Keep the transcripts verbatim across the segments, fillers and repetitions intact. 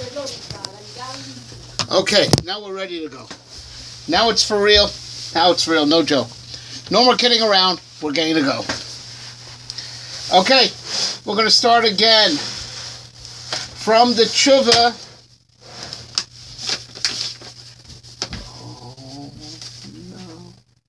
Okay, now we're ready to go. Now it's for real. Now it's for real, no joke. No more kidding around. We're getting to go. Okay, we're going to start again from the tshuva. Oh, no.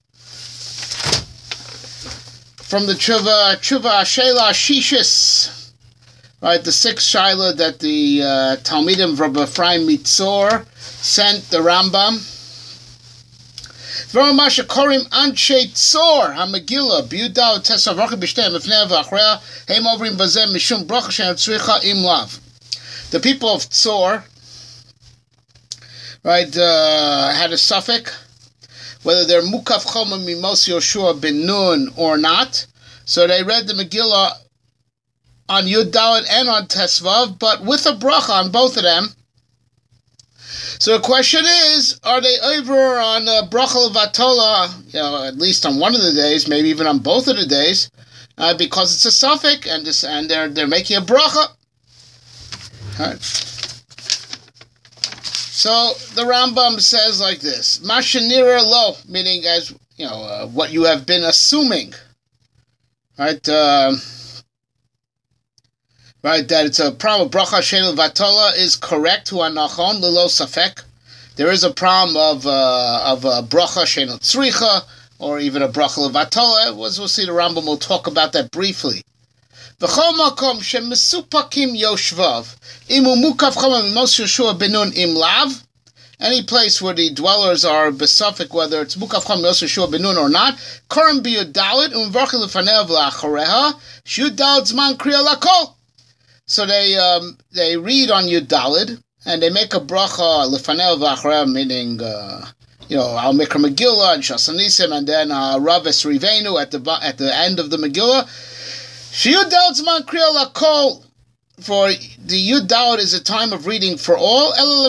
From the tshuva, tshuva Shela Shishis. Right, the sixth shaila that the uh, Talmidim of Rabbi Ephraim Mitzor sent the Rambam. Dvarim Masha Korim Anshe Tzor HaMegillah B'Yudal Tesavachi B'Shneim Mifnei V'Achreya Heim Ovrim Bazeh Mishum Bracha She'en Tzricha Im Lav. The people of Tzor, right, uh, had a suffix, whether they're Mukaf Choma Mimos Yoshua Ben Nun or not. So they read the Megillah on Yud Dalet and on Tesvav, but with a bracha on both of them. So the question is, are they over on uh, bracha levatola, you know, at least on one of the days, maybe even on both of the days, uh, because it's a suffix and this, and they're they're making a bracha. All right. So the Rambam says like this: Mashanira lo, meaning as you know uh, what you have been assuming, right? Um, Right, that it's a problem. Bracha Shein Vatola is correct. Hu anachon lilo safek. There is a problem of uh, of a bracha Shein Tzricha or even a bracha Vatola. As we'll see, the Rambam will talk about that briefly. V'chol makom shemesupakim yoshvav imu mukav chama mimos Yoshua ben Nun im lav. Any place where the dwellers are besuffic, whether it's mukav chama mimos Yoshua ben Nun or not, korim biyudalit umvarchim lefanev la'achareha shiyudalit zman kriya lakol. So they um, they read on Yud Daled and they make a bracha lefanel v'achreya, meaning uh, you know Al Mikra Megillah and Shasanisim, and then uh, Rav Esrivenu at the at the end of the Megillah. Yud Daled zman kriya lakol. For the Yud Daled is a time of reading for all.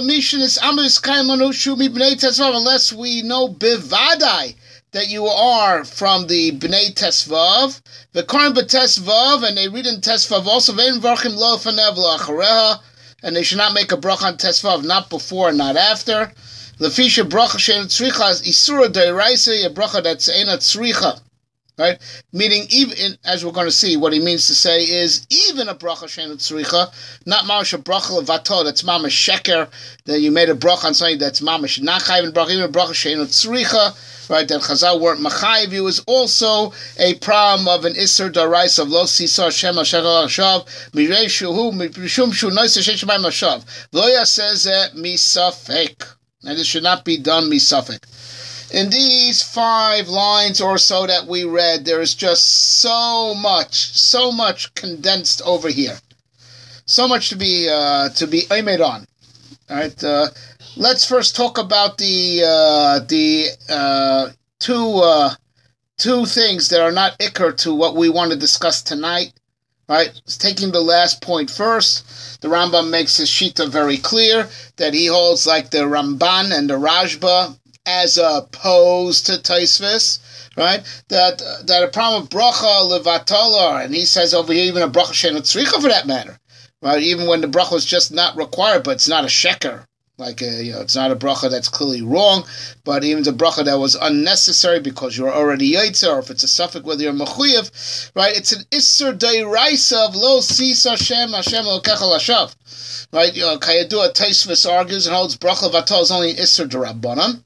Unless we know bivadai that you are from the Bnei Tesvav, the Korim b'Tesvav, and they read in Tesvav also, ve'en varchim lo fanev la'achareha, and they should not make a bracha on Tesvav, not before and not after. Lefisha bracha she'en tzricha is isura deiraisa, a bracha that's eina tzricha, right? Meaning, even as we're going to see, what he means to say is even a bracha she'en tzricha, not mamash a bracha levato, that's mamash sheker, that you made a bracha on something that's mamash not chayv bracha, even a bracha she'en tzricha. Right, that Chazal weren't machayiv you is also a problem of an Isser Darais of Lo Sisa Shem Hashachal Hashav Mirei Shuhu Mishum Shu Noisa Sheshabayim Hashav Loya says misafek, and this should not be done misafek. In these five lines or so that we read, there is just so much, so much condensed over here, so much to be uh, to be aimed on. All right. Uh, Let's first talk about the uh, the uh, two uh, two things that are not ikar to what we want to discuss tonight. Right, taking the last point first, the Rambam makes his shita very clear that he holds like the Ramban and the Rashba as opposed to Tosfos. Right, that uh, that a problem of bracha levatala, and he says over here even a bracha she'en tzricha for that matter. Right, even when the bracha is just not required, but it's not a sheker. Like, a, you know, it's not a bracha that's clearly wrong, but even the bracha that was unnecessary because you're already yaitzer, or if it's a suffix whether you're mechuyev, right? It's an isser deiraisa of lo sis Hashem Hashem lokecha lashav, right? You know, Kayadua Tosfos argues and holds bracha vatal is only an isser derabbanan,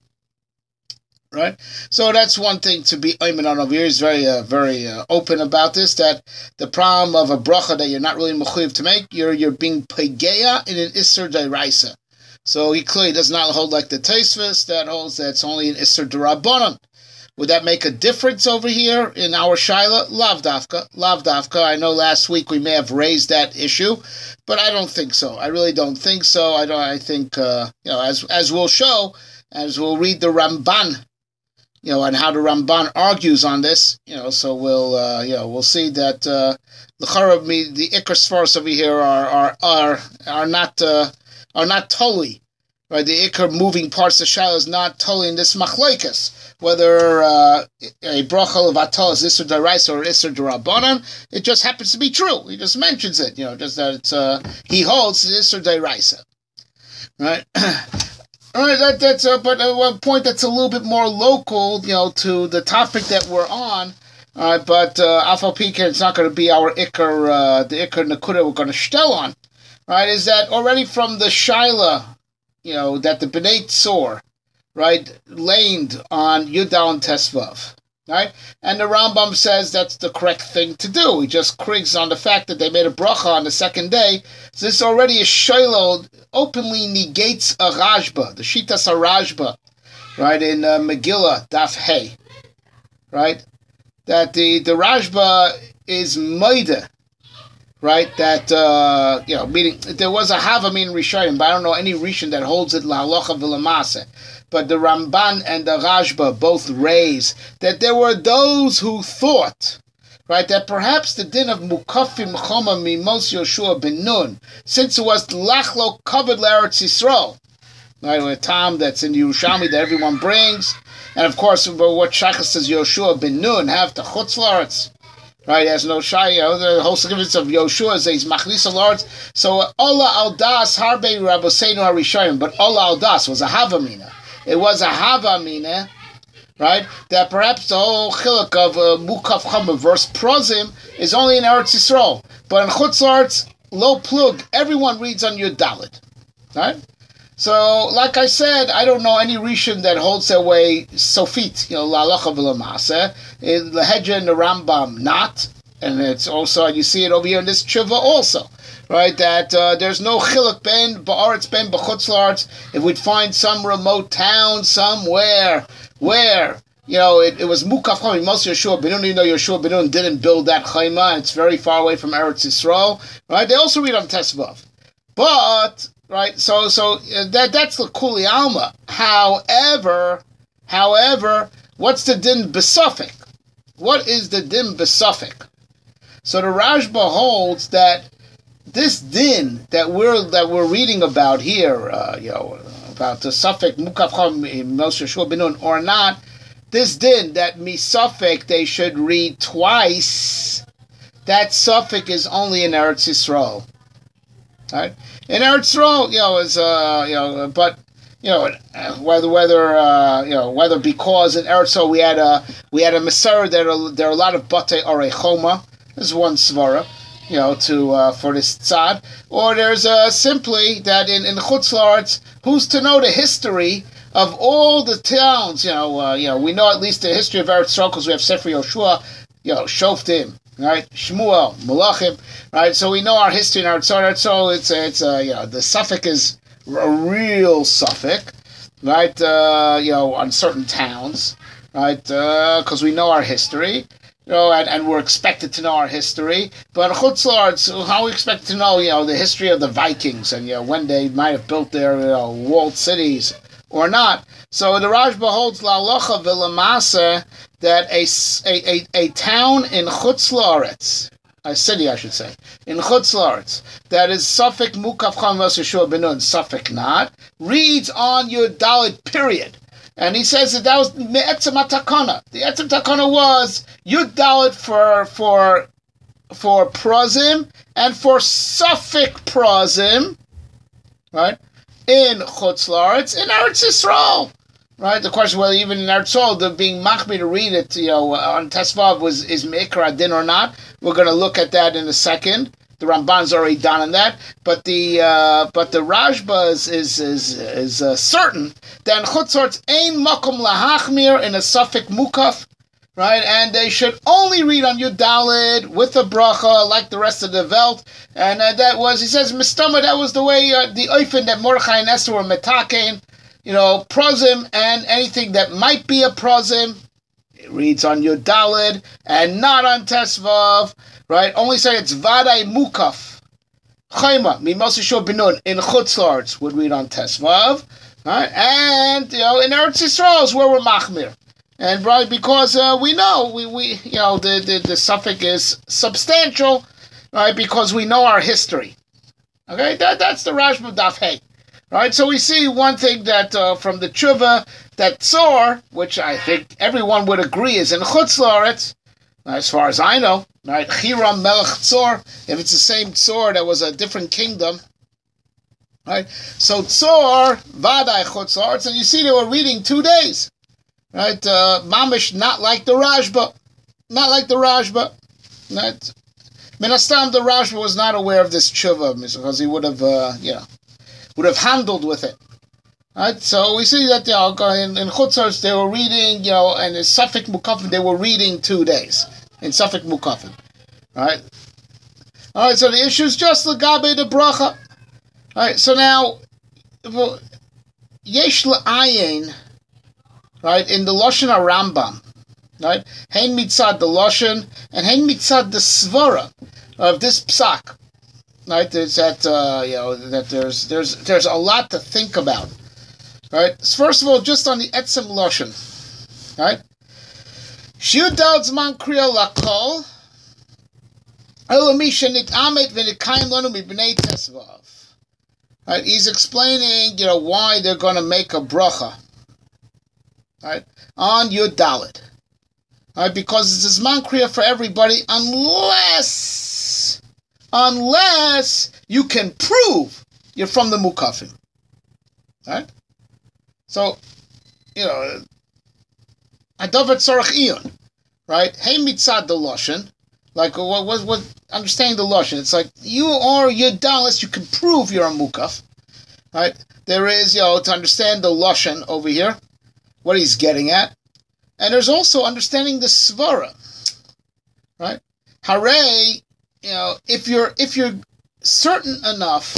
right? So that's one thing to be aimed on over here. He's very, uh, very uh, open about this. That the problem of a bracha that you're not really mechuyev to make, you're you're being pegeya in an isser deiraisa. So he clearly does not hold like the Tosfos that holds that it's only an Isser D'Rabbanan. Would that make a difference over here in our Shaila? Lav Dafka. Lav Dafka. I know last week we may have raised that issue, but I don't think so. I really don't think so. I don't. I think uh, you know, as as we'll show, as we'll read the Ramban, you know, and how the Ramban argues on this, you know. So we'll uh, you know we'll see that uh, the Charav, the Ikar Sfaros over here are are are are not. Uh, are not totally, right? The ikar moving parts of Shaila is not totally in this machlokes, whether uh, a bracha levatal is Isser D'Oraisa or Isser D'Rabbanan. It just happens to be true. He just mentions it, you know, just that it's, uh, he holds Isser D'Oraisa. right? All right, that, that's uh, but uh, one point that's a little bit more local, you know, to the topic that we're on. All right, but uh, Afal Pika, it's not going to be our Iker, uh, the Iker Nakuda we're going to shtel on. Right, is that already from the Shaila, you know, that the Bnei Tzor, right, laned on Yudal and Tesvav. Right? And the Rambam says that's the correct thing to do. He just krigs on the fact that they made a bracha on the second day. So this already is Shiloh, openly negates a Rajba, the Shitas Rajba, right, in uh, Megillah, Daf Hey. Right? That the, the Rajba is Maida, right? That, uh, you know, meaning, there was a Havamin Rishayim, but I don't know any Rishon that holds it La Halacha V'Lamase. But the Ramban and the Rashba both raise that there were those who thought, right, that perhaps the din of Mukafim Choma Mimos Yoshua ben Nun, since it was Lachlo covered L'Eretz Yisrael, right, a time that's in Yerushalmi that everyone brings, and of course, what Shachas says Yoshua ben Nun have to Chutz L'Eretz, right, there's no Shai, you know, the whole significance of Yoshua is he's Machlisa L'Eretz, so Ola Aldas Harbe Rabbeinu Harishayim, but Ola Aldas was a Havamina. It was a Havamina, right? That perhaps the whole chiluk of uh, Mukaf Chama verse Prozim is only in Eretz Yisrael. But in Chutz La'aretz, low plug, everyone reads on Yud Dalet, right? So, like I said, I don't know any Rishon that holds their way Sofit, you know, La'alacha V'Lamase. In the Hedja and the Rambam, not. And it's also, you see it over here in this Tshuva also. Right, that uh, there's no chiluk ben ba'aretz ben b'chutz la'aretz. If we'd find some remote town somewhere where, you know, it, it was mukaf chayim, most Yeshua ben Nun, even though Yeshua ben Nun didn't build that chayma, it's very far away from Eretz Yisrael, right? They also read on Tesvav. But, right, so so uh, that that's the kuli alma. However, however, what's the din besufik? What is the din besufik? So the Rashba holds that this din that we're that we're reading about here, uh, you know, about the suffix mukaf chayim Mos Yeshua ben Nun or not, this din that misafek they should read twice, that suffix is only in Eretz Yisrael. Right? In Eretz Yisrael, you know, is uh, you know, but you know, whether whether uh, you know, whether because in Eretz Yisrael we had a we had a Masorah, there are there are a lot of Batei Orei Choma. There's one svara, you know, to uh, for this tzad, or there's uh, simply that in in Chutz La'aretz, who's to know the history of all the towns? You know, uh, you know, we know at least the history of Eretz Yisrael because we have Sefer Yoshua, you know, Shoftim, right, Shmuel, Malachim, right. So we know our history in Eretz Yisrael. So it's it's uh, you know, the suffix is a real suffix, right? Uh, you know, on certain towns, right? Because uh, we know our history. You know, and, and we're expected to know our history, but Chutz La'aretz, how are we expected to know, you know, the history of the Vikings and, you know, when they might have built their, you know, walled cities or not? So the Rashba holds La'alacha V'Lamase that a, a, a, a town in Chutz La'aretz, a city I should say, in Chutz La'aretz, that is Suffolk Mukaf Chayim Mos Yeshua ben Nun, Suffolk not, reads on your Dalit period. And he says that that was Me'etzem HaTakana. The Etzem Takana was Yud Dalet for for for Prozim and for Suffolk Prozim, right? In Chutz La'aretz, in Eretz Yisrael, right? The question whether even in Eretz Yisrael, the being machmir to read it, you know, on Tesvav was is Me'ikar Adin or not. We're going to look at that in a second. The Ramban's already done on that, but the uh, but the Rashba is is is, is uh, certain that in Chutz La'aretz ein makom lahachmir in a suffix mukaf, right? And they should only read on Yud Daled with a bracha like the rest of the Velt, and uh, that was, he says, mistama, that was the way uh, the oifen that Mordechai and Esther were metakein, you know, prozim and anything that might be a prozim, it reads on Yud Daled and not on Tesvav. Right? Only say it's Vadai Mukaf. Chayma, Mimos Yeshua ben Nun, in Chutz La'aretz would read on Tesvav. Right? And, you know, in Eretz Yisrael is where we're machmir. And, right, because uh, we know, we, we you know, the, the, the suffix is substantial, right, because we know our history. Okay? That That's the Rashba Daf Hey. Right? So we see one thing that uh, from the Tshuva, that Tzor, which I think everyone would agree is in Chutz La'aretz, as far as I know, right? Hiram Melech Tzor, if it's the same Tzor that was a different kingdom, Right? So Tzor, Vadai Chutzarts, and you see they were reading two days. Right? Uh, Mamish, not like the Rashba. Not like the Rashba. Right? Minastam, the Rashba was not aware of this tshuva, because he would have, uh, you know, would have handled with it. Right? So we see that, you know, in, in Chutzarts they were reading, you know, and in Safek Mukafim they were reading two days. In Safek Mukafim. Right? Alright, so the issue is just Lagabe the Bracha. Alright, so now, Yesh La'ayin, right, in the Lashon HaRambam, right, Hein Mitzad the Lashon, and Hein Mitzad the Svara of this Psak, right, there's that, uh, you know, that there's, there's, there's a lot to think about, right. So first of all, just on the Etzem Lashon, right, Shiur Dal Zman Kriya Lakol, Elomi Shenit Amet V'Nikayim Lanu Mibnei Tesvav. Right, he's explaining, you know, why they're going to make a bracha, right, on Yud Dalet, right, because it's a Zman Kriya for everybody, unless, unless you can prove you're from the Mukafim, right? So, you know, Adavat Tzarech Iyun, right? Hey Mitzad the Lashon, like what what what. Understanding the Lashon, it's like you are Yud Dalet, you can prove you're a Mukaf, right? There is, you know, to understand the Lashon over here, what he's getting at, and there's also understanding the Svara, right? Hare, you know, if you're if you're certain enough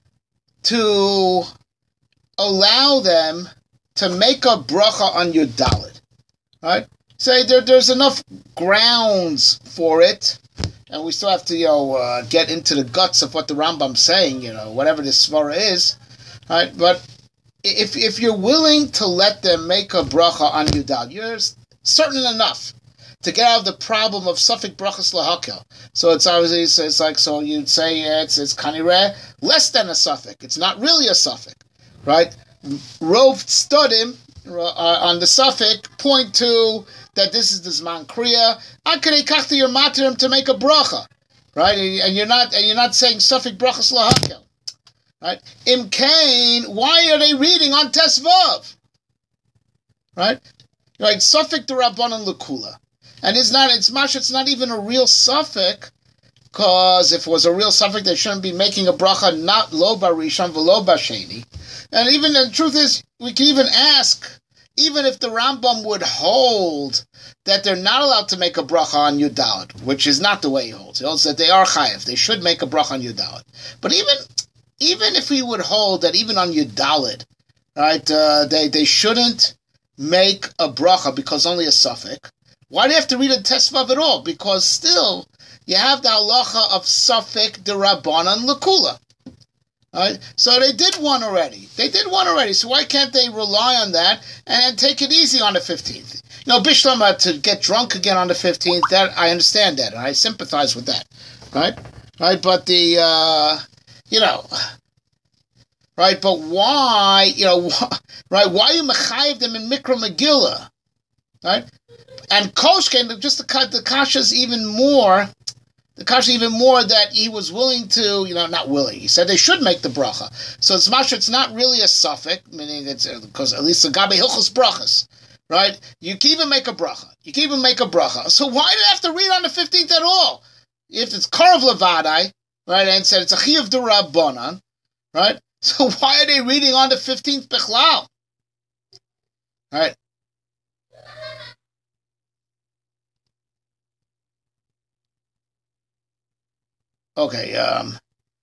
to allow them to make a bracha on Yud Dalet, right? Say there there's enough grounds for it. And we still have to, you know, uh, get into the guts of what the Rambam's saying, you know, whatever this svara is, right? But if if you're willing to let them make a bracha on Yud Dalet, you're certain enough to get out of the problem of Safek Brachas Lahakel. So it's obviously, it's, it's like, so you'd say it's it's kanireh less than a Safek. It's not really a Safek, right? Rov Tzadim uh, on the Safek point to that this is the Zman Kriya. Akadei kachta your materim to make a bracha, right? And you're not and you're not saying Safek Brachas Lahakel, right? Im Kain, why are they reading on Tesvav, right? Right, Safek the Rabbanan Lekula, and it's not it's mash. It's not even a real Safek, because if it was a real Safek, they shouldn't be making a bracha not lo barishon v'lo basheni. And even the truth is, we can even ask. Even if the Rambam would hold that they're not allowed to make a bracha on Yud Dalet, which is not the way he holds. He holds that they are chayev. They should make a bracha on Yud Dalet. But even even if he would hold that even on Yud Dalet, right, uh, they, they shouldn't make a bracha because only a Safek, why do you have to read a Tesvav at all? Because still, you have the halacha of Safek de Rabbanan Lekula. Right? So they did one already. They did one already. So why can't they rely on that and take it easy on the fifteenth? You know, Bishlama to get drunk again on the fifteenth, that I understand that, and I sympathize with that. Right? Right? But the, uh, you know, right? But why, you know, right? Why are you mechayiv them in Mikra Megillah? Right? And Koshken, just the, the Kasha's even more... The kasha even more that he was willing to, you know, not willing. He said they should make the bracha. So it's masha, it's not really a suffix, meaning it's because at least the gabe hilchos brachas, right? You can even make a bracha. You can even make a bracha. So why do they have to read on the fifteenth at all? If it's karav levadai, right, and said it's a chiyuv de rabbanan, right? So why are they reading on the fifteenth bichlal? Right? Okay, um...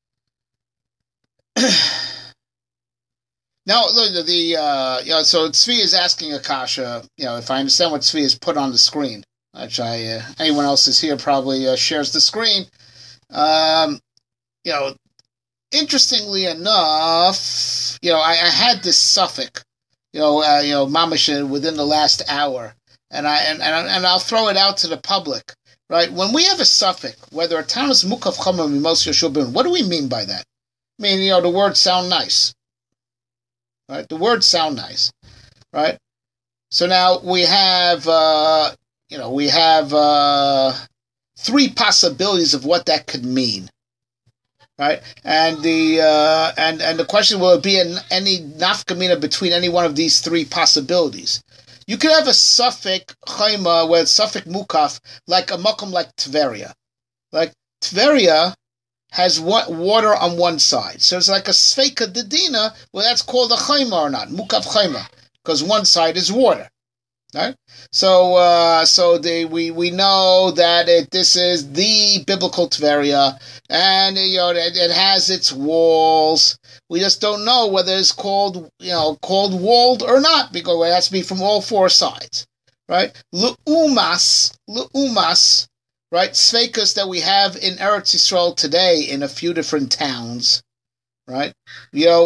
now, look, the, uh, you know, so Tzvi is asking Akasha, you know, if I understand what Tzvi has put on the screen, which I, uh, anyone else is here probably uh, shares the screen. Um, you know, interestingly enough, you know, I, I had this suffix, you know, uh, you know, mamash within the last hour, and I and, and and I'll throw it out to the public. Right, when we have a suffix, whether a town is mukaf chama mimos yeshubin, what do we mean by that? I mean, you know, the words sound nice. Right, the words sound nice. Right, so now we have, uh, you know, we have uh, three possibilities of what that could mean. right? And the uh, and and the question, will it be an, any nafkamina between any one of these three possibilities? You could have a suffix chayma with suffix mukaf, like a makom like Tveria. Like Tveria has water on one side, so it's like a sveika dedina. Well, that's called a chayma or not, mukaf chayma, because one side is water. Right? So, uh, so the, we we know that it, this is the biblical Tveria, and you know it, it has its walls. We just don't know whether it's called you know called walled or not, because it has to be from all four sides, right? Leumas, leumas, right? Sveikas that we have in Eretz Yisrael today in a few different towns, right? You know,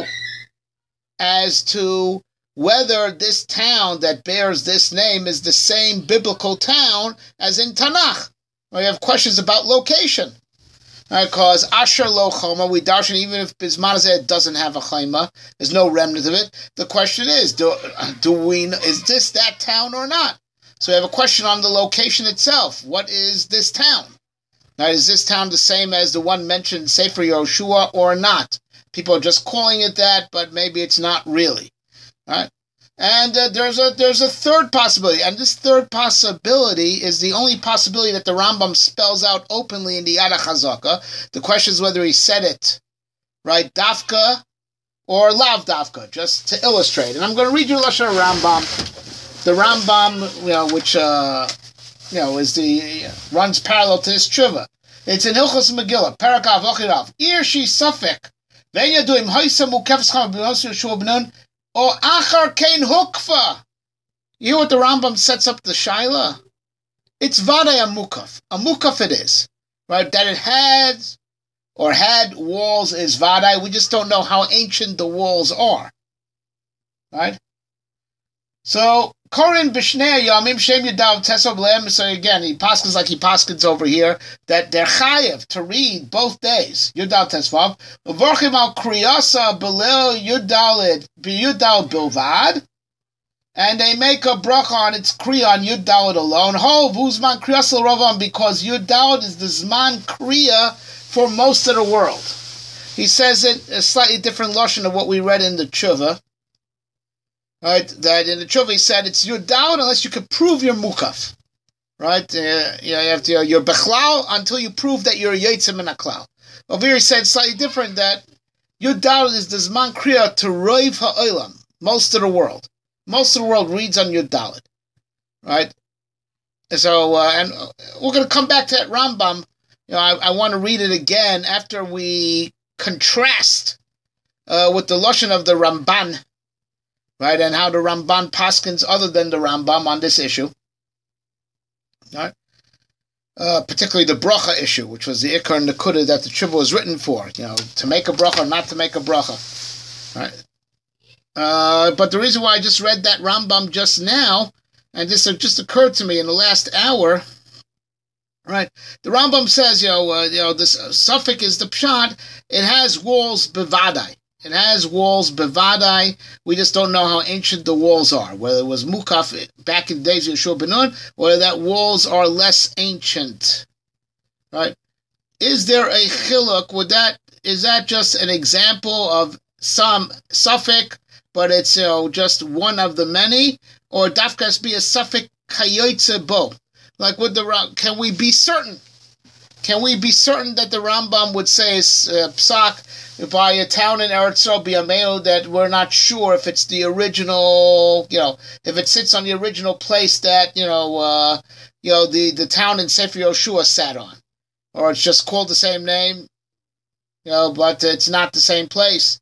as to whether this town that bears this name is the same biblical town as in Tanakh. We have questions about location. Because right, Asher Lo Choma, we darshan, even if Bismanazeh doesn't have a Chayma, there's no remnant of it. The question is, do, do we, is this that town or not? So we have a question on the location itself. What is this town? Now, is this town the same as the one mentioned in Sefer Yoshua or not? People are just calling it that, but maybe it's not really. Right? And uh, there's a there's a third possibility, and this third possibility is the only possibility that the Rambam spells out openly in the Yad HaChazaka. The question is whether he said it, right, dafka or lav dafka, just to illustrate. And I'm going to read you Lashon Rambam, the Rambam, you know, which uh, you know is the runs parallel to this tshuva. It's in Hilchos Megillah, Perakav Ochirav. Ir shi safek, ve'en yaduim ha'isa mukefes chama b'nos Yeshua b'nun. Or achar kein hukfa. You hear what the Rambam sets up the shaila? It's vaday a mukaf. A mukaf it is. Right? That it has or had walls is vaday. We just don't know how ancient the walls are. Right? So, Korin b'shnei yamim shem yadav tesob lehem. So again, he paskins like he paskins over here, that they're chayev to read both days. Yudal tesvav. Uvorchim al kriyasa belil yudalid b'yudal bilvad. And they make a bracha on its kriya on yudalid alone. Ho v'uzman kriyasa l'rovam, because yudalid is the zman kriya for most of the world. He says it a slightly different lashon of what we read in the tshuva. Right, that in the tshuva he said it's your doubt unless you can prove your mukaf. Right, uh, you know, you have to you're bechlal until you prove that you're yotzim in a klal. Over here he said slightly different, that your doubt is the zman kriya to roiv ha'olam, most of the world. Most of the world reads on your dalit. Right, so uh, and we're going to come back to that Rambam. You know, I, I want to read it again after we contrast uh, with the lashon of the Ramban. Right, and how the Ramban paskins other than the Rambam on this issue. Right, uh, particularly the bracha issue, which was the ikar and the kudah that the tshuva was written for. You know, to make a bracha or not to make a bracha. Right. Uh, but the reason why I just read that Rambam just now, and this just occurred to me in the last hour. Right, the Rambam says, you know, uh, you know, this uh, suffix is the pshat. It has walls bevadai. It has walls, bevadai. We just don't know how ancient the walls are. Whether it was mukaf back in the days of Yeshua ben Nun, whether that walls are less ancient. Right? Is there a chiluk? Would that is that just an example of some suffix, but it's you know just one of the many, or dafkas be a suffix kayotze bo? Like would the can we be certain? Can we be certain that the Rambam would say uh, psak by a town in Eretz Yisrael B'Yameinu that we're not sure if it's the original, you know, if it sits on the original place that, you know, uh, you know, the, the town in Sefer Yoshua sat on. Or it's just called the same name, you know, but it's not the same place.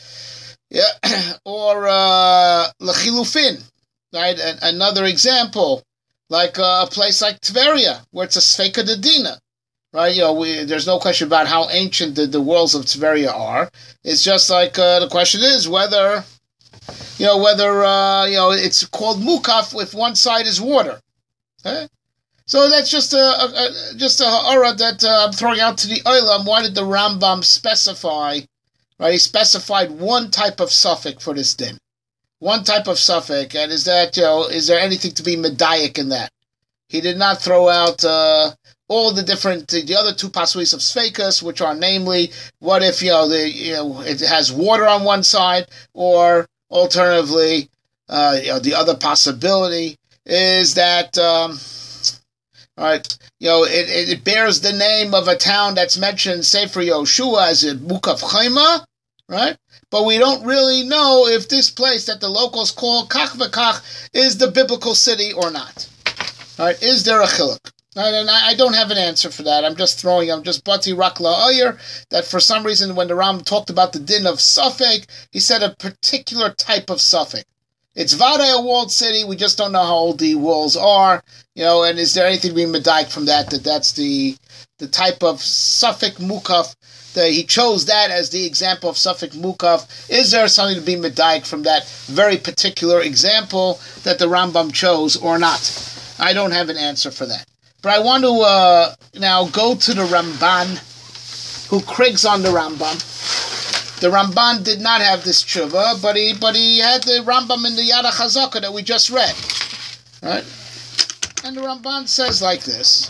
Yeah, or uh, L'chilufin, right? And another example, like uh, a place like Tveria, where it's a Sveika Dedina. Right, you know, we, there's no question about how ancient the, the walls of Tveria are. It's just like uh, the question is whether, you know, whether uh, you know it's called mukaf if one side is water. Okay? So that's just a, a, a just a ha'ara that uh, I'm throwing out to the olam. Why did the Rambam specify? Right, he specified one type of suffix for this din, one type of suffix, and is that you know is there anything to be medayik in that? He did not throw out. Uh, all the different, the other two possibilities of Sveikas, which are namely, what if, you know, the, you know, it has water on one side, or alternatively, uh, you know, the other possibility is that, um, all right, you know, it, it bears the name of a town that's mentioned, say, for Yoshua as a Mukaf Chaima, right? But we don't really know if this place that the locals call Kach V'Kach is the biblical city or not. All right, is there a chiluk? Right, and I don't have an answer for that. I'm just throwing, I'm just bati rakla oyer, that for some reason when the Ram talked about the din of Suffolk, he said a particular type of Suffolk. It's Vada, a walled city, we just don't know how old the walls are, you know, and is there anything to be medayik from that, that that's the the type of Suffolk Mukaf, that he chose that as the example of Suffolk Mukaf. Is there something to be medayik from that very particular example that the Rambam chose or not? I don't have an answer for that. But I want to uh, now go to the Ramban, who krigs on the Rambam. The Ramban did not have this tshuva, but he but he had the Rambam in the Yad HaChazaka that we just read. Right? And the Ramban says like this.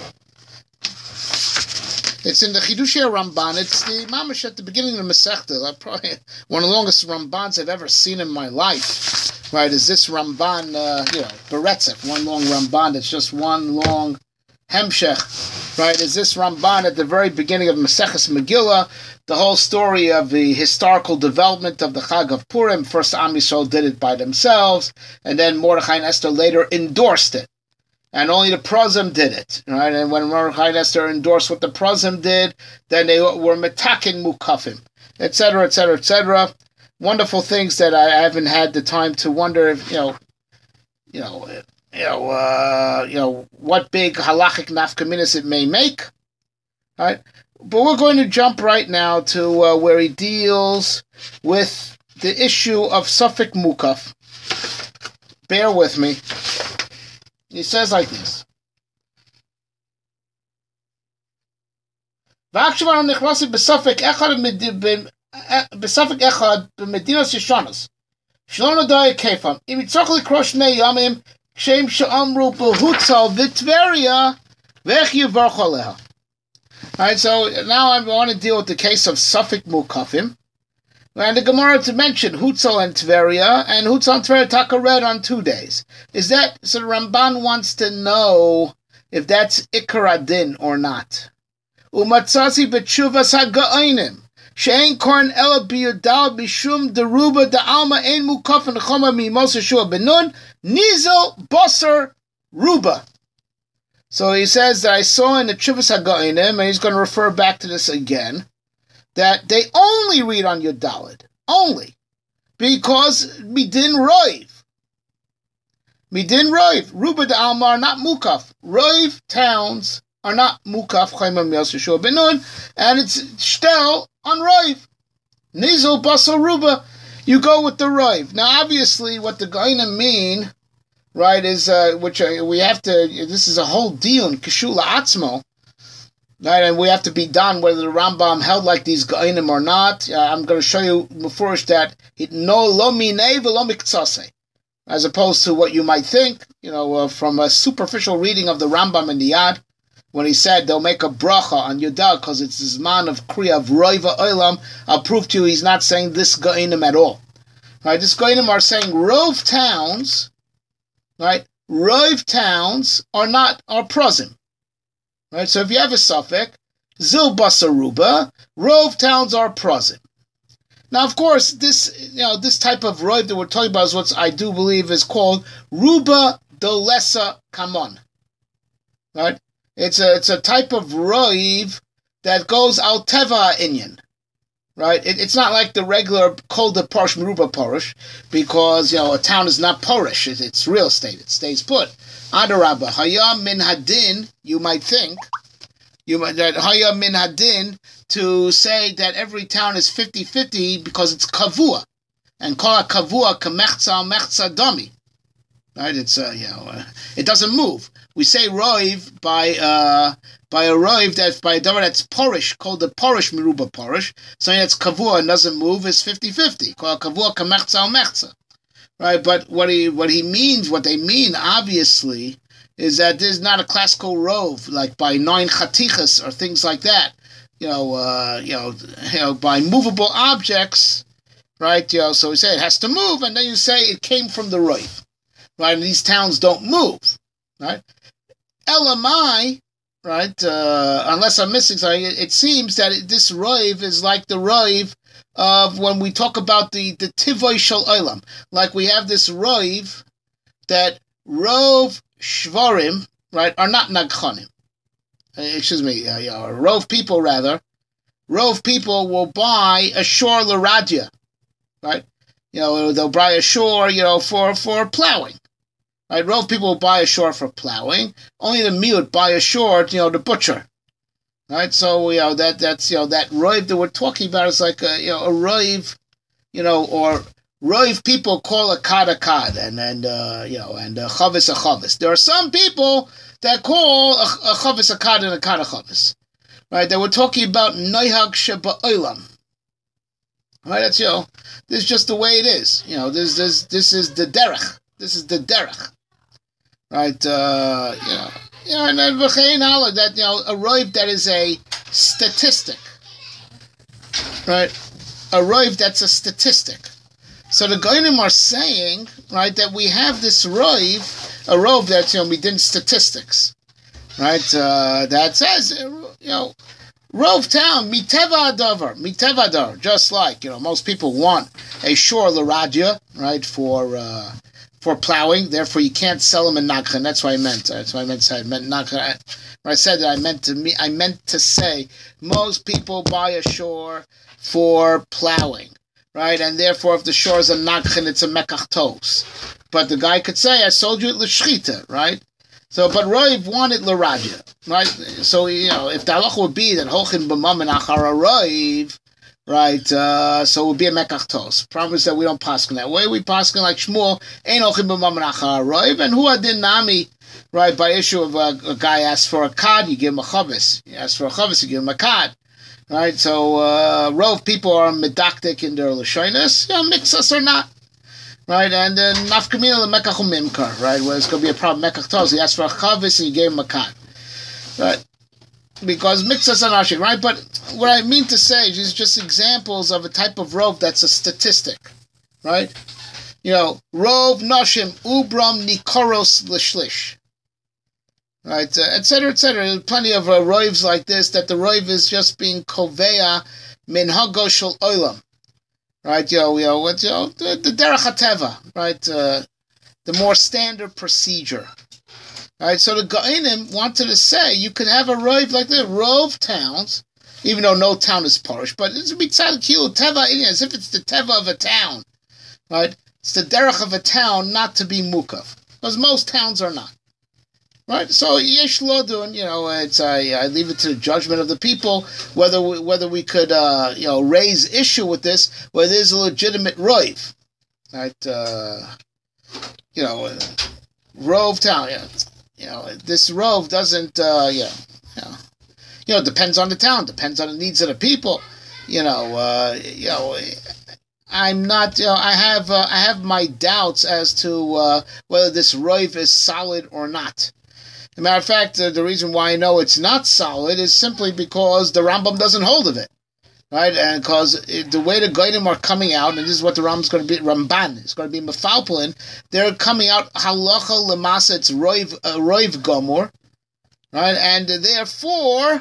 It's in the Chidushei Ramban. It's the mamash at the beginning of the Masechta. Probably one of the longest Rambans I've ever seen in my life. Right? Is this Ramban, uh, you know, Beretzef, one long Ramban. It's just one long Hemshech, right? Is this Ramban at the very beginning of Maseches Megillah, the whole story of the historical development of the Chag of Purim. First Am Yisrael did it by themselves, and then Mordechai and Esther later endorsed it. And only the Prozim did it, right? And when Mordechai and Esther endorsed what the Prozim did, then they were metakin mukafim, et cetera, et cetera, et cetera. Wonderful things that I haven't had the time to wonder if, you know, you know, you know, uh, you know, what big halachic nafkaminas it may make, right? But we're going to jump right now to uh, where he deals with the issue of Suffolk Mukaf. Bear with me. He says like this. V'akshavar nechrasim b'Suffolk echad b'Suffolk echad b'medinas yishanos. Shlo nodai kefam. Im yitzorch likrosh shnei yamim kshem she'amru b'hutzal v'Tveria v'ech yivarch aleha. All right, so now I want to deal with the case of Suffolk Mukafim. And the Gemara to mention Hutzal and Tveria, and Hutzal and Tveria Taka read on two days. Is that, so the Ramban wants to know if that's Ikar Adin or not. Umatzasi b'tshuvas ha'ga'onim, she'ein korn ela b'yudal b'shum deruba da'alma ein mukaf and choma mimos Yeshua benun, nizel basar ruba. So he says that I saw in the Tshuvas ha'ga'onim, and he's going to refer back to this again, that they only read on Yud Daled, only, because midin roiv, midin roiv, Ruba d'Alma are not mukaf. Roiv towns are not mukaf. Chaimam Yosef Benun, and it's shtel on roiv. Nizel basal Ruba, you go with the roiv. Now, obviously, what the Gainim mean, right, is uh, which uh, we have to. This is a whole deal in Kishula Atzmo. Right, and we have to be done whether the Rambam held like these Gainim or not. Uh, I'm going to show you Mefurish that it no lo minei v'lo miktsase, as opposed to what you might think, you know, uh, from a superficial reading of the Rambam in the Yad, when he said they'll make a bracha on Yudal because it's this man of Kriya of Roiva Olam. I'll prove to you he's not saying this Gainim at all. Right, this Gainim are saying Rov towns, right? Rov towns are not are prozim. Right, so if you have a suffix, zil basaruba, rov towns are prozim. Now, of course, this you know this type of rov that we're talking about is what I do believe is called ruba dolesa kamon. Right, it's a it's a type of rov that goes al teva inyan. Right, it, it's not like the regular kol de parish meruba parish, because you know a town is not parish; it, it's real estate; it stays put. Adarabba, Hayam min hadin, you might think, you might that Hayam min hadin to say that every town is fifty-fifty because it's kavua, and kol kavua kamechza mechza dami. Right? It's uh, you know, uh, it doesn't move. We say roiv by uh by a roiv that by a davar that's porish, called the porish miruba porish. Saying it's kavua and doesn't move is fifty-fifty. Kol kavua kamechza mechza. Right, but what he what he means, what they mean, obviously, is that there's not a classical rove like by nine chatichas or things like that. You know, uh, you know, you know, by movable objects, right? You know, so we say it has to move, and then you say it came from the rove, right? And these towns don't move, right? Elamai, right? Uh, unless I'm missing something, it, it seems that it, this rove is like the rove of when we talk about the the tivoi shel olam, like we have this rove that rove shvarim, right, are not nagchanim. Excuse me, uh, you know, rove people rather. Rove people will buy a shore l'radia, right? You know, they'll buy a shore, you know, for, for plowing. Right? Rove people will buy a shore for plowing. Only the miut buy a shore, you know, to butcher. Right? So, you know, that that's, you know, that rove that we're talking about is like a, you know, a rove, you know, or rove people call a kad a kad, and, and uh, you know, and a chavis a chavis. There are some people that call a, a chavis a kad and a kad a chavis. Right? That we're talking about noihag sheba olam. Right? That's, you know, this is just the way it is. You know, this, this, this is the derech. This is the derech. Right? Uh, you know, you know, and then v'chein hala, that, you know, a rove that is a statistic. Right? A rove that's a statistic. So the Goyim are saying, right, that we have this rove, a rove that's, you know, within statistics, right, uh, that says, you know, rove town, miteva adavar, miteva adar, just like, you know, most people want a shore l'radia, right, for, uh, for plowing, therefore you can't sell them in Nagcha. That's what I meant, that's what I meant to say, I meant Nagcha. When I said that, I meant to me, I meant to say, most people buy a shore for plowing. Right, and therefore, if the shore is a nagchen, it's a mekach tos. But the guy could say, "I sold you it l'shchita," right? So, but Roiv wanted l'radia, right? So, you know, if the halacha would be that holchin b'mamen achara Roiv, right? Uh, so it would be a mekach tos. Problem is that we don't paskin that way. We paskin like Shmuel, ain't holchin b'mamen achara Roiv, and who adin nami, right? By issue of a, a guy asks for a kad, you give him a chavis. He asks for a chavis, you give him a kad. Right, so uh, rove people are medactic in their lashonis, yeah, mixus or not, right? And then nafkamina lemekach umimkar, right? Where it's going to be a problem. Mekach tos, he asked for a chavis and he gave him a kat, right? Because mixus are nashik, right? But what I mean to say is just examples of a type of rove that's a statistic, right? You know, rove nashim ubram nikoros l'shlish. Right, uh, et cetera, et cetera. There's plenty of uh, roivs like this, that the roiv is just being koveya minhago shel olam. Right, you know, you know, what, you know the, the derech hateva, right, uh, the more standard procedure. Right, so the Ga'inim wanted to say you could have a roiv like the rove towns, even though no town is parish, but it's a mitzad kilu teva, as if it's the teva of a town. Right, it's the derech of a town not to be mukav, because most towns are not. Right, so yesh lodun, you know, it's I, I leave it to the judgment of the people whether we, whether we could uh, you know raise issue with this, whether there's a legitimate roiv, right? Uh, you know, uh, rove town, yeah, you know, this rove doesn't, uh, yeah, you know, you know, it depends on the town, depends on the needs of the people, you know, uh, you know. I'm not, you know, I have uh, I have my doubts as to uh, whether this roiv is solid or not. As a matter of fact, uh, the reason why I know it's not solid is simply because the Rambam doesn't hold of it, right? And because the way the Goyim are coming out, and this is what the Rambam's going to be, Ramban is going to be Mefalpelin, they're coming out halacha lemasa, it's roiv, uh, roiv gomor, right? And therefore,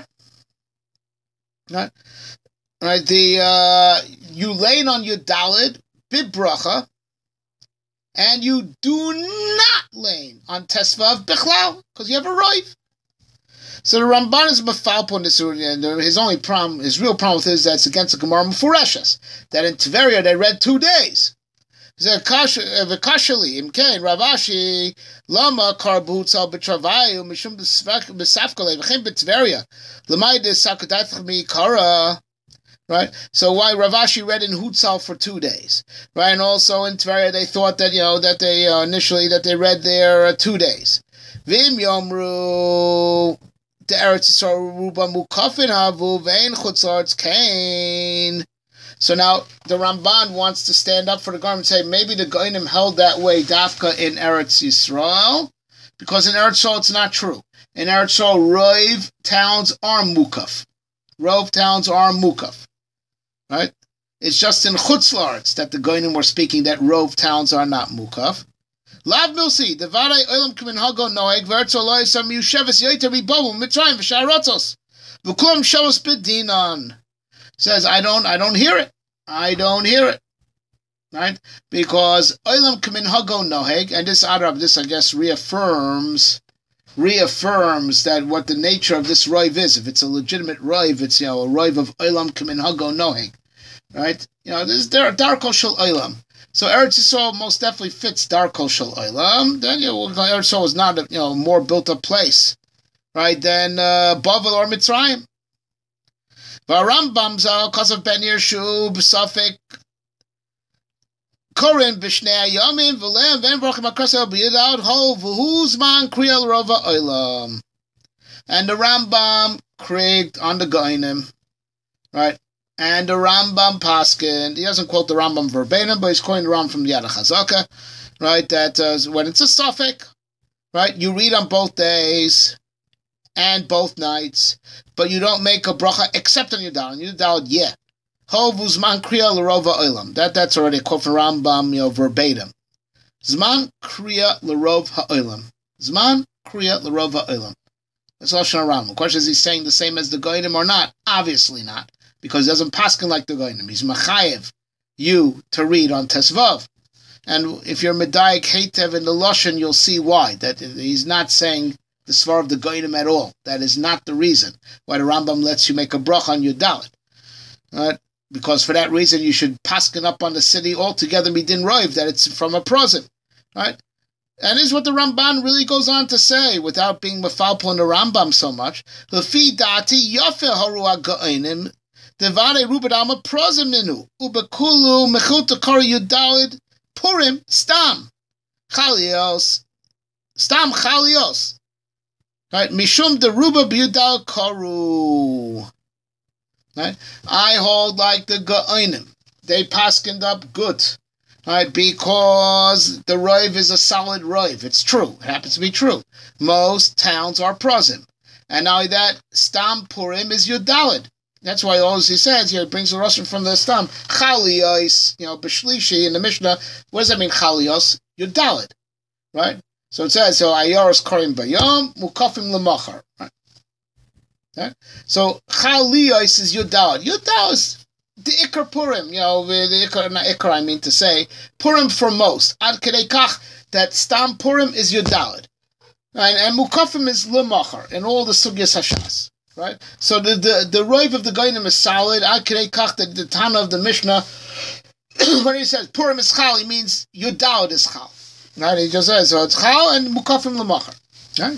right, right the uh, you lay on your dalid bibracha, and you do not lane on Tesvav Bichlal, because you have a roiv. So the Ramban is mefalpo on this, and his only problem, his real problem with it is that it's against the Gemara Mefureshes, that in Tveria they read two days. He said, V'kashali, imkein, Ravashi, lama karbutzal b'travayu, mishum b'safkale, v'chem b'Tveria, l'maydis sakudatch mi kara. Right, so why Ravashi read in Hutzal for two days, right? And also in Tveria they thought that you know that they uh, initially that they read there uh, two days. Vim Yomru the Eretz Yisrael Ruba Mukafin Havu Vein Chutzarts Kain. So now the Ramban wants to stand up for the Goyim and say maybe the Goyim held that way Dafka in Eretz Yisrael, Because in Eretz Yisrael it's not true. In Eretz Yisrael, Rov towns are mukaf. Rov towns are mukaf. Right? It's just in Chutz La'aretz that the Goyim were speaking that Rov towns are not mukaf. Lav milsi, devarei olam k'minhago noeg, v'Eretz Yisrael lo yisam yusheves yoter ribovu mitzrayim v'sha'arotzos. V'kulam shavos b'dinan. Says, I don't, I don't hear it. I don't hear it. Right? Because olam k'minhago noeg, and this Arab, this I guess reaffirms, reaffirms that what the nature of this Rov is. If it's a legitimate Rov, it's, you know, a Rov of olam k'minhago noeg. Right? You know, this is Darko Shel Olam. So Eretz Yisrael most definitely fits Darko Shel Olam. Then, you know, Eretz Yisrael is not a, you know, more built up place, right, than uh, Bavel or Mitzrayim. V'Arambam zal Kosav Ben Yershu b'Safek Korin b'Shnei Yomim v'Leim v'En Brochim HaKosel b'Yidad Ho v'Huz Man Kriel Rova Olam. And the Rambam krieged on the Goinim, right? And the Rambam Paskin, he doesn't quote the Rambam verbatim, but he's quoting the Rambam from the Yad HaChazaka, right, that uh, when it's a suffix, right, you read on both days and both nights, but you don't make a bracha except on your Yudal. Your Yudal, yeah. Hov uzman kriya l'rova olam. That, that's already a quote from Rambam, you know, verbatim. Zman kriya l'rov ha'olam. Zman kriya l'rov ha'olam. That's Lashon Rambam. The question is, he's saying the same as the Goyim or not? Obviously not. Because he doesn't paskin like the Goyim. He's machayev you to read on Tesvav. And if you're medayik heitev in the Lashon, you'll see why. That he's not saying the svar of the Goyim at all. That is not the reason why the Rambam lets you make a bracha on your dalit. Right? Because for that reason, you should paskin up on the city altogether midin roiv, that it's from a prozim. Right? And this is what the Ramban really goes on to say, without being mafalpul in the Rambam so much. Lefi dati yafeh haru ha'goyim devare rubadama prozim ninu ubekulu mechut kari yudalid purim stam chalios stam chalios. Right? Mishum de ruba b'yudal karu. Right? I hold like the Goinim. They paskined up good. Right? Because the Rov is a solid Rov. It's true. It happens to be true. Most towns are prozim. And now that Stam Purim is Yudalid. That's why all he says here, he brings the Russian from the Stam. Chalios, you know, B'shlishi in the Mishnah. What does that mean, Chalios? Yudalid. Right? So it says, so Ayoros Korim Bayom, Mukafim Lemachar. Right? Okay? So Chalios is Yudalid. Yudalid is the Ikar Purim, you know, the Ikar, not Ikar, I mean to say, Purim for most. Ad Kedei Kach, that Stam Purim is Yudalid. Right? And Mukafim is Lemachar, in all the Sugyas Hashas. Right? So the the, the Rov of the Goyim is solid. Ad Kedei Kach, the, the Tana of the Mishnah, when he says Purim is Chal, he means Yudalid is Chal. Right? He just says, so it's Chal and Mukafim Lemachar. Right?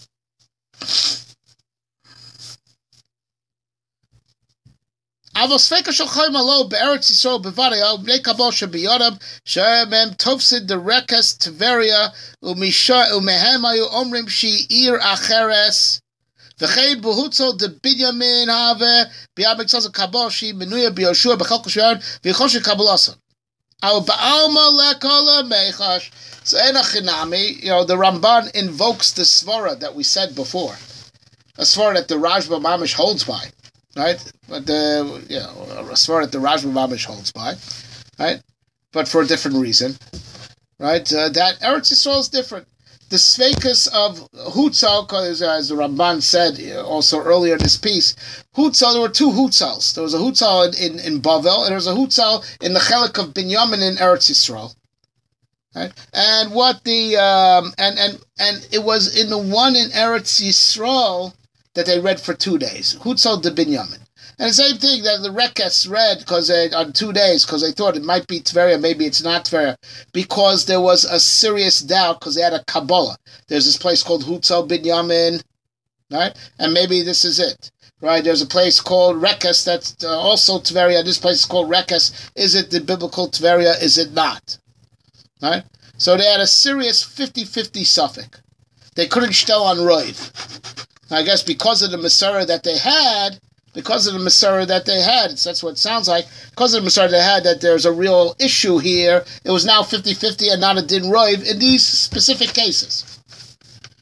Avosfeka shalchayim alo be'eretz Yisrael bevaria ubnei kabol shebiyodam she'emem tofsid the rekas Tveria umisha umehem ayu omrim she'ir acheres v'chein buhutzo de Binyamin have bi'abek tzaz kabol she menuya b'Yoshua b'chal kosher v'yichosh kabolason au ba'alma lekola meichash. So enachinami, you know, the Ramban invokes the svara that we said before, a svara that the Rashba Mamish holds by. Right, but the you know a svara that the Rashba Mamish holds by, right, but for a different reason, right? Uh, that Eretz Yisrael is different. The sveikus of Hutzal, because as the Ramban said also earlier in this piece, Hutzal, there were two Hutzals. There was a Hutzal in, in, in Bavel, and there was a Hutzal in the Chelik of Binyamin in Eretz Yisrael. Right, and what the um, and and and it was in the one in Eretz Yisrael that they read for two days. Hutzal de Binyamin. And the same thing that the Rekes read because on two days because they thought it might be Tveria, maybe it's not Tveria, because there was a serious doubt because they had a Kabbalah. There's this place called Hutzal Binyamin, right? And maybe this is it, right? There's a place called Rekes that's uh, also Tveria. This place is called Rekes. Is it the biblical Tveria? Is it not? Right? So they had a serious fifty-fifty suffix. They couldn't shtel on Rov. I guess because of the Masorah that they had, because of the Masorah that they had, that's what it sounds like, because of the Masorah they had, that there's a real issue here, it was now fifty-fifty and not a din Rov in these specific cases.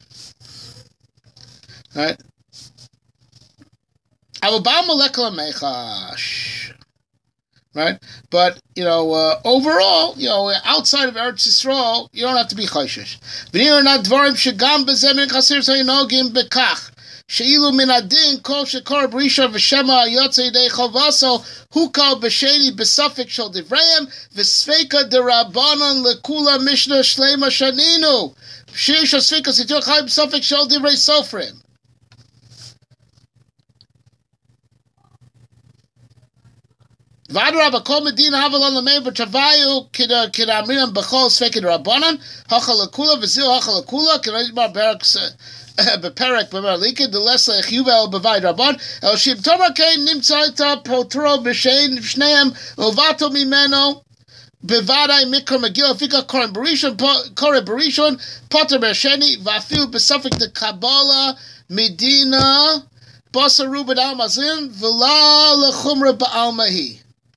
Right? Abba Molekula Mechash. Right? But, you know, uh, overall, you know, outside of Eretz Yisrael, you don't have to be Choshesh. V'nir not dvarim shegam bezemin chasir soinogim bekach. She'ilu min adin kol shekor b'risha v'shema yotzei dei chovaso hukal b'sheni b'safik shel divrayim v'sfeika derabanan lekula mishnah shlema shaninu. Shir shasfika situr chai b'safik shel divrei sofrim. Vadraba kol medina havalon lamei v'tavayu kida kida amiram b'chol sfeika derabanan hachal lekula v'zil hachal lekula kida bar berak Beperek b'marlika delesa echuvel b'vayid rabban el shim tomakei nimtzayta potro b'shein shneim uvato mimeno b'vaday mikra megillah fika koren barishon koren barishon poter b'sheni v'afil b'safik de kabbalah medina basaru b'dal mazin v'la lechumra ba'al mahi.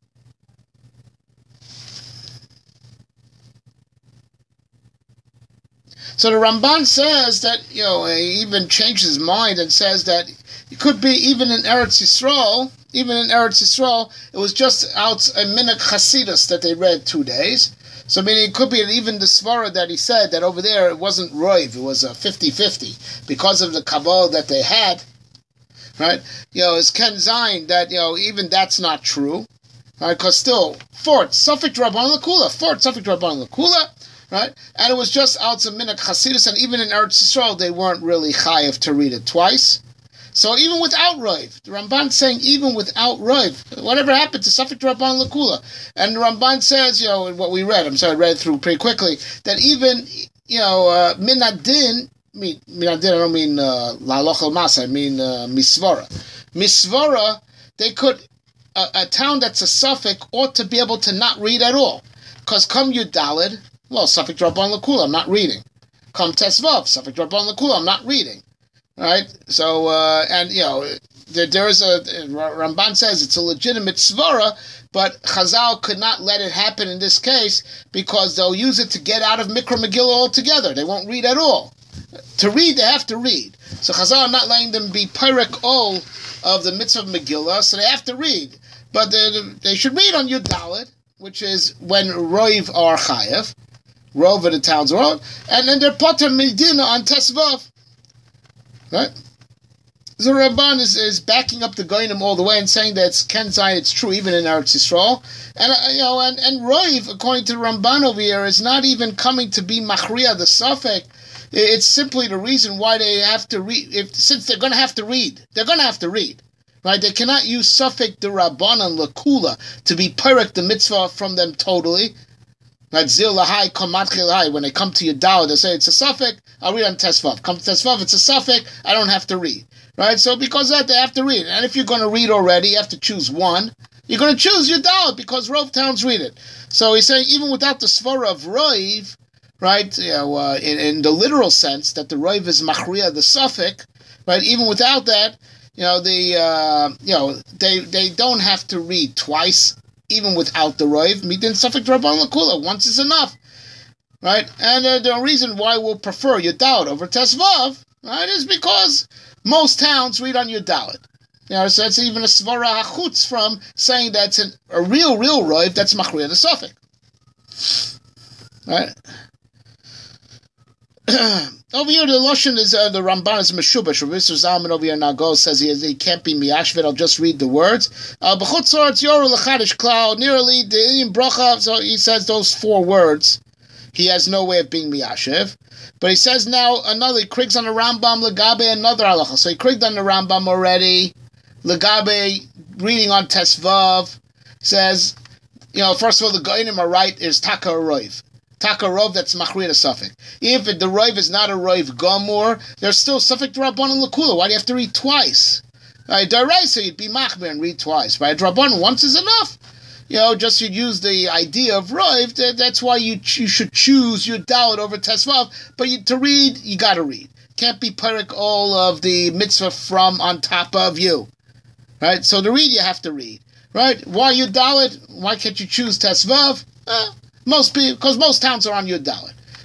So the Ramban says that, you know, he even changed his mind and says that it could be even in Eretz Yisrael, even in Eretz Yisrael, it was just out a minute Chasidus that they read two days. So, I mean, it could be even the Svara that he said that over there it wasn't Roiv, it was a fifty-fifty because of the Kabbalah that they had, right? You know, it's Ken Zayin that, you know, even that's not true, right? Because still, Fort, Suffolk Rabban Lakula, Fort, Suffolk Rabban Lakula, right? And it was just out of Minhag Chasidus, and even in Eretz Yisrael, they weren't really chayav to read it twice. So even without Roiv, the Ramban's saying even without Roiv, whatever happened to Suffolk Rabban Lakula. And the Ramban says, you know, what we read, I'm sorry, I read it through pretty quickly, that even, you know, uh, Minadin, Minadin, I don't mean uh, La Lochel Masa, I mean uh, Misvara. Misvara, they could, a, a town that's a Suffolk ought to be able to not read at all. Because come Yudalid, well, Suffolk Rabban Lakula, I'm not reading. Come Tesvav, Suffolk Rabban Lakula, I'm not reading. Right? So, uh, and, you know, there, there is a, Ramban says it's a legitimate svara, but Chazal could not let it happen in this case because they'll use it to get out of Mikra Megillah altogether. They won't read at all. To read, they have to read. So Chazal are not letting them be Pyrek Ol of the mitzvah of Megillah, so they have to read. But they, they should read on Yud Dalet, which is when Roiv are Chayev. Rov of the town's road, and then they're Potter Medina on Tesvav. Right? So Ramban is, is backing up the Goinim all the way and saying that it's Ken Zayin, it's true even in Eretz Yisrael. And uh, you know, and, and Roiv, according to the Ramban over here, is not even coming to be Machriya the Safek. It's simply the reason why they have to read, if since they're gonna have to read. They're gonna have to read. Right? They cannot use Safek the Rabbanan Lakula to be Perek the mitzvah from them totally. Like Zil Lahai, Kamatchil Lahai, when they come to your Dao, they say it's a suffix, I'll read on Tesvav. Come to Tesvav, it's a suffix, I don't have to read. Right? So because of that, they have to read. And if you're going to read already, you have to choose one. You're going to choose your Dao because Rov towns read it. So he's saying even without the Svara of Roiv, right, you know, uh, in, in the literal sense that the Roiv is Machriya, the suffix, right, even without that, you know, the, uh, you know, they, they don't have to read twice. Even without the Roiv, Midin Suffolk Rabban Lakula, once is enough. Right? And uh, the reason why we'll prefer Yudalit over Tesvav, right, is because most towns read on Yudalit. You know, so that's even a Svara HaChutz from saying that's an, a real, real Roiv that's Machriya the Suffolk. Right? Over here, the Lashon is, uh, the Ramban is Meshubash. Rabbi Zalman over here now goes, says he, he can't be Miyashvet. I'll just read the words. Uh, B'chutzor, it's Yoru L'chadish Klau, nearly the Indian Bracha. So he says those four words. He has no way of being Miyashev. But he says now another, he krigs on the Rambam, Legabe, another halacha. So he krigged on the Rambam already. Legabe, reading on Tesvav, says, you know, first of all, the Goinim are right, is Taka Roiv. Taka Rov, that's Machriya the Suffolk. Even if the Roiv is not a Roiv Gomor, there's still Suffolk Rabbanan Lakula. Why do you have to read twice? Right, Daraisa, you'd be Machmir and read twice. By Rabbanan, once is enough. You know, just you'd use the idea of Roiv, that, that's why you you should choose your Dalit over Tesvav, but you, to read, you gotta read. Can't be Perek all of the mitzvah from on top of you. Right, so to read, you have to read. Right, why you Dalit? Why can't you choose Tesvav? Eh, Most people, because most towns are on Yud Dalet,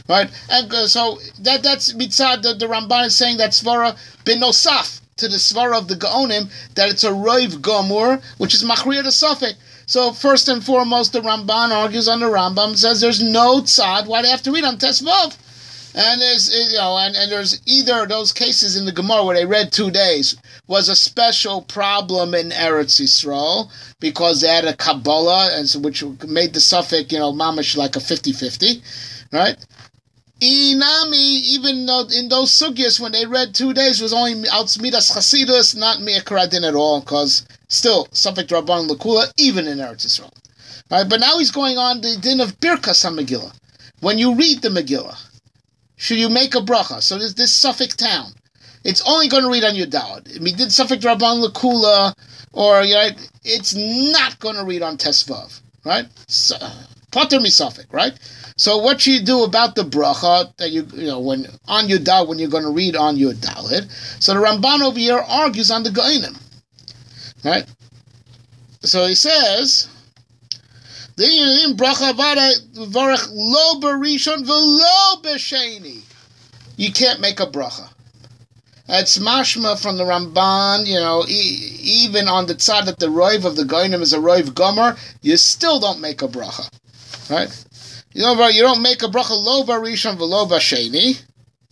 right? And uh, so that that's mitzad. The, the Ramban is saying that svara bin nosaf to the svara of the Gaonim that it's a roiv gomur, which is machriya the suffix. So first and foremost, the Ramban argues on the Rambam, says there's no tzad. Why do they have to read on Tesvav? And there's, you know, and, and there's either of those cases in the Gemara where they read two days was a special problem in Eretz Yisrael because they had a Kabbalah, and so which made the suffix, you know, mamash like a fifty-fifty, right? Inami, even though in those sugyas when they read two days was only out midas chasidus, not mi'akradin at all, because still suffix Rabban Lakula, even in Eretz Yisrael. Right? But now he's going on the din of Birkas HaMegillah. When you read the Megillah, should you make a bracha? So there's this Suffolk town. It's only going to read on your Daled. I mean, did Suffolk Rabban Lakula, or, you know, it's not going to read on Tesvav, right? So, Potter mi Suffolk, right? So what you do about the bracha that you, you know, when on your Daled, when you're going to read on your Daled. So the Ramban over here argues on the Gainim, right? So he says, you can't make a bracha. It's mashma from the Ramban, you know, e- even on the tzad that the roiv of the Gainim is a roiv gomer, you still don't make a bracha. Right? You know, you don't make a bracha lo barishon v'lo b'sheni.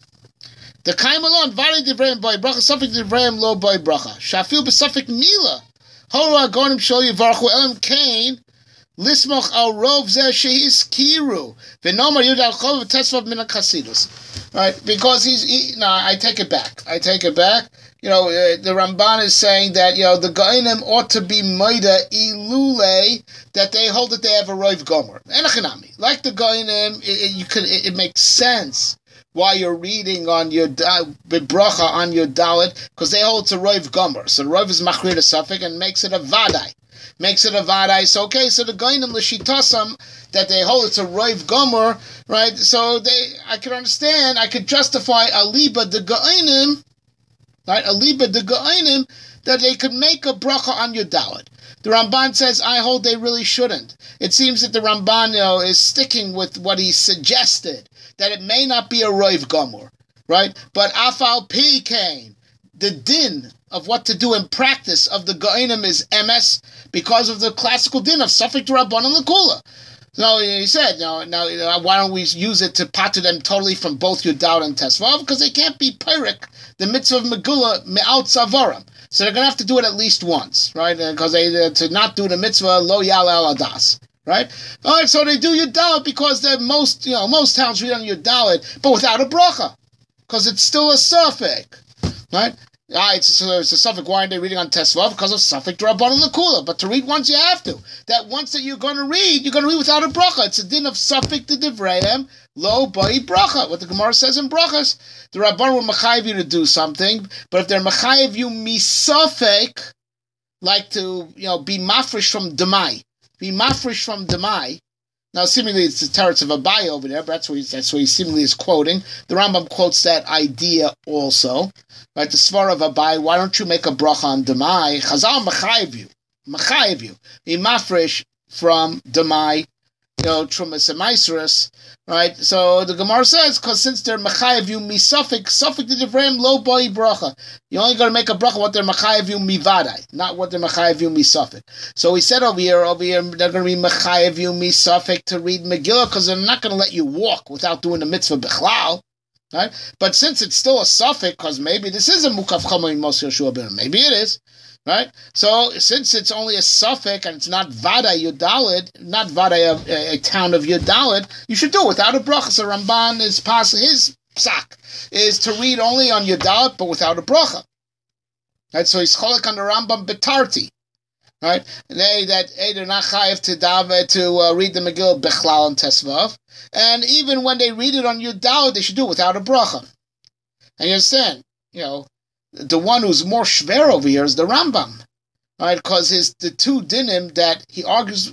The kaim alone, vari divrayim by bracha, suffik divrayim lo by bracha. Shafil b'suffik mila. Hora Gainim shol yivarchu elam kain. Lismoch al rov zeh shehis kiru v'nomar yudal chov v'tesvav min chasidus. Right, because he's he, no, I take it back. I take it back. You know, uh, the Ramban is saying that, you know, the Gainim ought to be maida ilule, that they hold that they have a roiv gomer. Enochinami, like the Gainim, it, it, you could it, it makes sense why you're reading on your bracha on your dalet, because they hold it's a roiv gomer. So the roiv is machrir the suffix and makes it a vadai. Makes it a vadai. So okay, so the Gainim l'shitasam that they hold it's a roiv gomer, right? So they, I could understand, I could justify aliba the Gainim, right? Aliba the Gainim, that they could make a bracha on your dalet. The Ramban says, I hold they really shouldn't. It seems that the Ramban, you know, is sticking with what he suggested, that it may not be a roiv gomer, right? But afal pi kain, the din of what to do in practice of the Gainim is M S because of the classical din of Suffolk Rabbanan Lakula. No, he said, no, now why don't we use it to pater them totally from both Yudal and Tesvav? Because they can't be Pyrik, the mitzvah of Megillah, me'al tzavarim. So they're going to have to do it at least once, right? Because they uh, to not do the mitzvah, lo yal al adas, right? All right, so they do Yudal because they're most, you know, most towns read on Yudal, but without a bracha, because it's still a suffix, right? Ah, it's, so it's a suffix. Why aren't they reading on Tesvav? Because of suffix Rabbanan Lakula. But to read once, you have to. That once that you're going to read, you're going to read without a bracha. It's a din of suffix to divrayim, lo bai bracha. What the Gemara says in brachas. The Rabban will mechayiv you to do something, but if they're mechayiv you misafek, like to, you know, be mafresh from demai, be mafresh from demai. Now, seemingly it's the teretz of Abai over there, but that's what, he, that's what he seemingly is quoting. The Rambam quotes that idea also. Right, the Svar of Abai, why don't you make a bracha on Demai? Chazal mechayiv you. Mechayiv you. Be mafresh from Demai, you know, Trumas and Maisrus, right? So the Gemara says, because since they're mechayiv you misafik, suffik the divrayim lo boi bracha. You only got to make a bracha what they're mechayiv you mivadai, not what they're mechayiv you misafik. So he said over here, over here, they're going to be mechayiv you misafik to read Megillah, because they're not going to let you walk without doing the mitzvah bichlal. Right? But since it's still a suffix, because maybe this is a Mukaf Chama in Mos Yeshua ben, maybe it is, right? So since it's only a suffix and it's not Vada Yudalid, not Vada a, a town of Yudalid, you should do it without a bracha. So Ramban is pas his psak is to read only on Yudalid but without a bracha. Right? So he's cholek on the Rambam betarti. Right? They that hey, they're not chayiv to daven to uh, read the Megillah bechlal and tesvav. And even when they read it on Yudal, they should do it without a bracha. And you understand, you know, the one who's more shver over here is the Rambam, right? Because his the two dinim that he argues,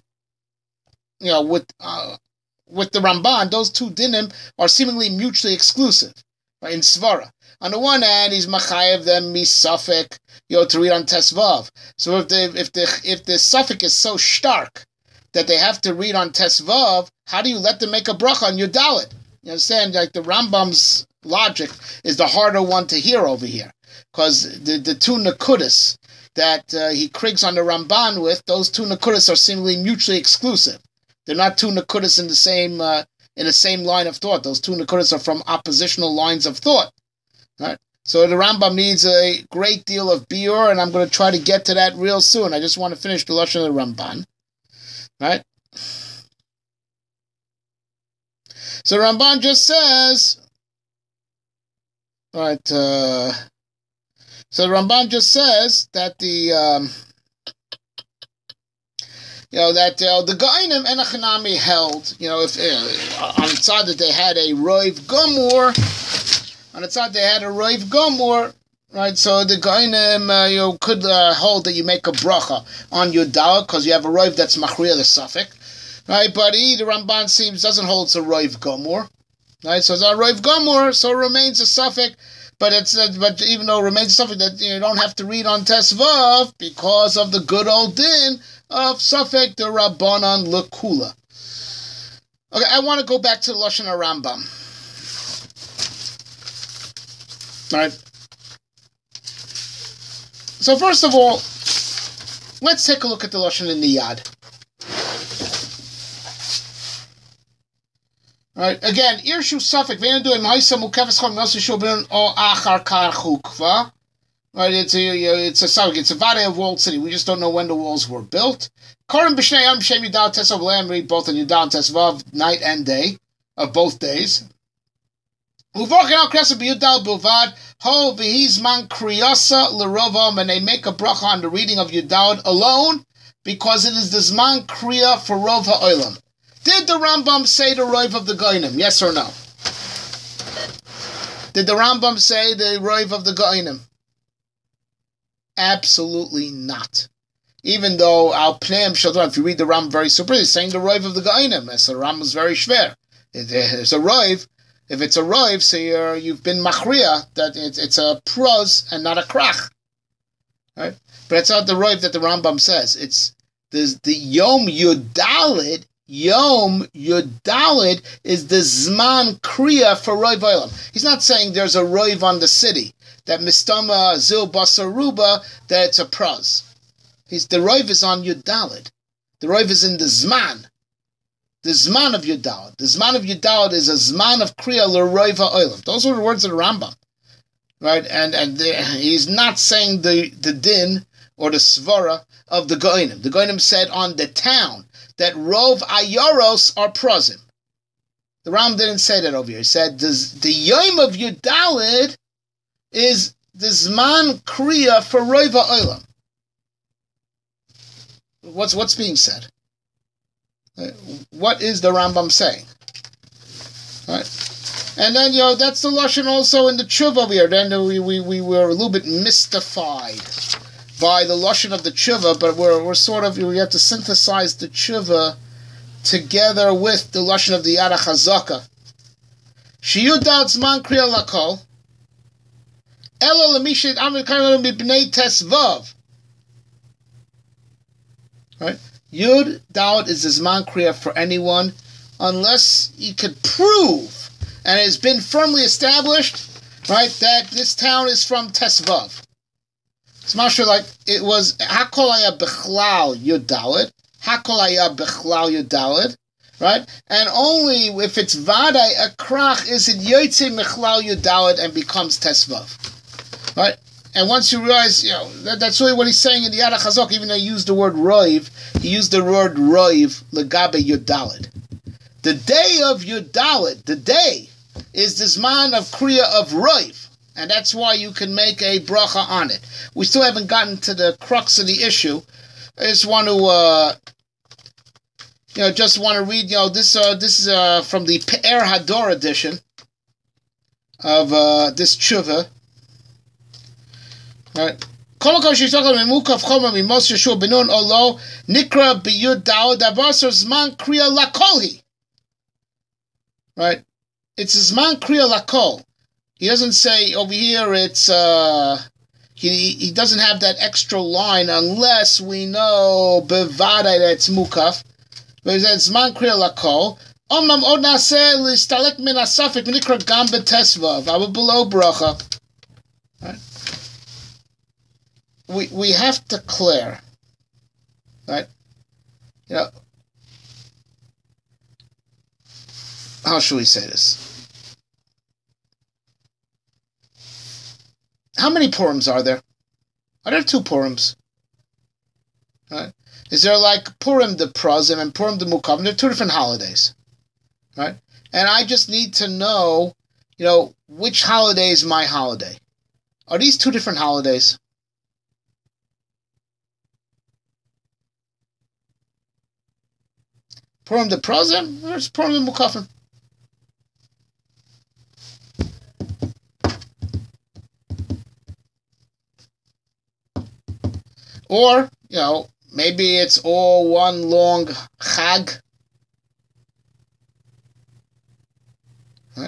you know, with uh, with the Ramban, those two dinim are seemingly mutually exclusive, right? In Svara, on the one hand, he's machayev them misafik, you know, to read on Tesvav. So if the if the if the suffix is so stark that they have to read on Tesvav, how do you let them make a bracha on your dalet? You understand? Like the Rambam's logic is the harder one to hear over here, because the the two nakudas that uh, he krigs on the Ramban with, those two nakudas are seemingly mutually exclusive. They're not two nakudas in the same uh, in the same line of thought. Those two nakudas are from oppositional lines of thought. Right? So the Rambam needs a great deal of biur, and I'm going to try to get to that real soon. I just want to finish the lashon of the Ramban. Right? So Ramban just says, right, uh, so the Ramban just says that the, um, you know, that uh, the Gainim and Achanami held, you know, if uh, on the side that they had a Roiv Gomor, on the side they had a Roiv Gomor, right, so the Gainim, uh, you know, could uh, hold that you make a bracha on your dawah, because you have a Roiv that's Machriya the Suffix. Right, but he, the Ramban seems, doesn't hold it's a Roiv Gomor. Right, so it's a Roiv Gomor, so it remains a suffix, but it's uh, but even though it remains a suffix, that you don't have to read on Tesvav because of the good old din of suffix the Rabbanan Lekula. Okay, I want to go back to the Lashon HaRambam. Right. So first of all, let's take a look at the Lashon in the Yad. Right, again, Irshu Suffolk, Venadu and Haisa Mukavas Chom Nosu Shobin or Achar Kar Chukva. Right, it's a it's a Suffolk, it's a Vade of walled city. We just don't know when the walls were built. Korim B'Shnei Shem Yudal Tesav Lam, read both on Yudal and Tesvav, night and day, of both days. Uvochin Al Kresa B'Yudal Bilvad, Ho V'Hizman Kriyasa L'Rovam, and they make a bracha on the reading of Yudal alone, because it is the Zman Kriya for Rov HaOlam. Did the Rambam say the Roiv of the Gainim? Yes or no? Did the Rambam say the Roiv of the Gainim? Absolutely not. Even though Al Pneim Shadran, if you read the Rambam very super, he's saying the Roiv of the Gainim. As the Rambam is very schwer. It's a Roiv. If it's a Roiv, so you're, you've been machriya, that it's, it's a pros and not a krach. Right? But it's not the Roiv that the Rambam says. It's the, the Yom Yudalid. Yom Yudalid is the Zman Kriya for Roiv Olam. He's not saying there's a Roiv on the city, that Mistama Zil Basaruba, that it's a pros. He's, the Roiv is on Yudalid. The Roiv is in the Zman. The Zman of Yudalid. The Zman of Yudalid is a Zman of Kriya L'Roiv Olam. Those are the words of the Rambam. Right? And and the, he's not saying the, the din or the svara of the Goinim. The Goinim said on the town that Rov Ayoros are prozim. The Ram didn't say that over here. He said the, the Yom of Yudalid is the Zman Kriya for Rov Olam. What's what's being said? What is the Rambam saying? Right. And then, you know, that's the Lashon also in the Tshuva over here. Then we, we, we were a little bit mystified by the Lashon of the Tshuva, but we're we're sort of, we have to synthesize the Tshuva together with the Lashon of the Yad HaChazaka. Shiyudal Zman Kriya Lakol Ela Lemishit Amir Karim B'nei Tesvav. Right? Yud Dalet is the Zman Kriya for anyone, unless he could prove, and it has been firmly established, right, that this town is from Tesvav. It's masha like it was Hakolaya Bechlal Yudalit, Hakolaya Bechlal Yudalit, right? And only if it's Vadai a krach is it Yotze Mechlal Yudalit and becomes Tesvav, right? And once you realize, you know, that, that's really what he's saying in the Yad HaChazak, even though he used the word Roiv, he used the word Roiv Legabe Yudalit. The day of Yudalit, the day, is the Zman of Kriya of Roiv. And that's why you can make a bracha on it. We still haven't gotten to the crux of the issue. I just want to, uh, you know, just want to read, you know, this uh, this is uh, from the Pe'er Hador edition of uh, this tshuva. Right. Kol makam she's talking about Mukaf Choma Mimos Yeshua Benun Olo Nikra Biyud Dao Davasar Zman Kriya Lakolhi. Right. It's Zman Kriya Lakol. He doesn't say over here it's uh he he doesn't have that extra line unless we know bevada that it's mukaf. But he says Zman Kriya Lakol Omnam od naseh listalek min asafik nikra gam b'tesvav. I will below bracha. Right? We we have to clear, right? You know, how should we say this? How many Purims are there? Are there two Purims? Right? Is there like Purim de Prazim and Purim de Mukavim? They're two different holidays, right? And I just need to know, you know, which holiday is my holiday. Are these two different holidays? Purim de Prazim versus Purim de Mukavim. Or, you know, maybe it's all one long Chag. Right?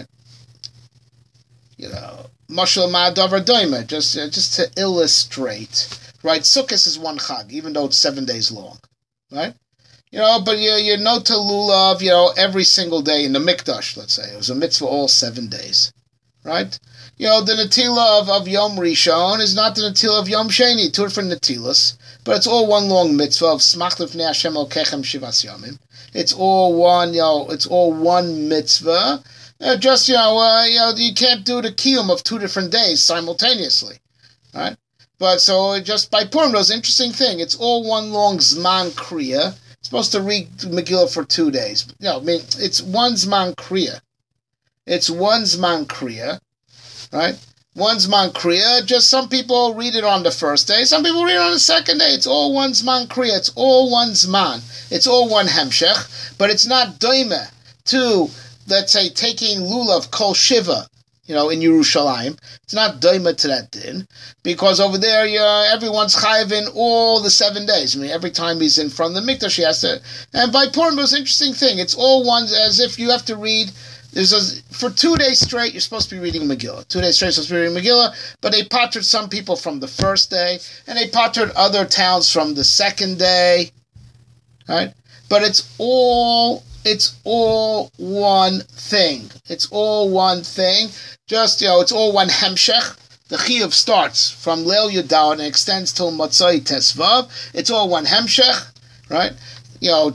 You know, Mashal Ma'adavar Doima, just uh, just to illustrate. Right? Sukkot is one Chag, even though it's seven days long. Right? You know, but you, you know to lulav, you know, every single day in the Mikdash, let's say. It was a mitzvah all seven days. Right? You know, the Natila of, of Yom Rishon is not the Natila of Yom Sheni, two different Natilas, but it's all one long mitzvah of Smach Lifnei Hashem Elkechem Shivas Yomim. It's all one, you know, it's all one mitzvah. Uh, just, you know, uh, you know, you can't do the Kiyum of two different days simultaneously, right? But so just by Purim, there's an interesting thing. It's all one long Zman Kriya. It's supposed to read Megillah for two days. But, you know, I mean, it's one Zman Kriya. It's one Zman Kriya. Right? One Zman Kriya, just some people read it on the first day, some people read it on the second day. It's all one Zman Kriya, it's all one Zman, it's all one Hemshech, but it's not doime to, let's say, taking Lulav Kol Shiva, you know, in Yerushalayim. It's not doime to that din, because over there, you know, everyone's chayiv in all the seven days. I mean, every time he's in front of the Mikdash, he has to, and by Purim, it's an interesting thing. It's all one, as if you have to read. There's a, for two days straight, you're supposed to be reading Megillah. Two days straight, you're supposed to be reading Megillah, but they pattered some people from the first day, and they pattered other towns from the second day, right? But it's all, it's all one thing. It's all one thing. Just, you know, it's all one Hemshech. The Chiyuv starts from Leil Yudal and extends till Motzai Tesvav. It's all one Hemshech, right? You know,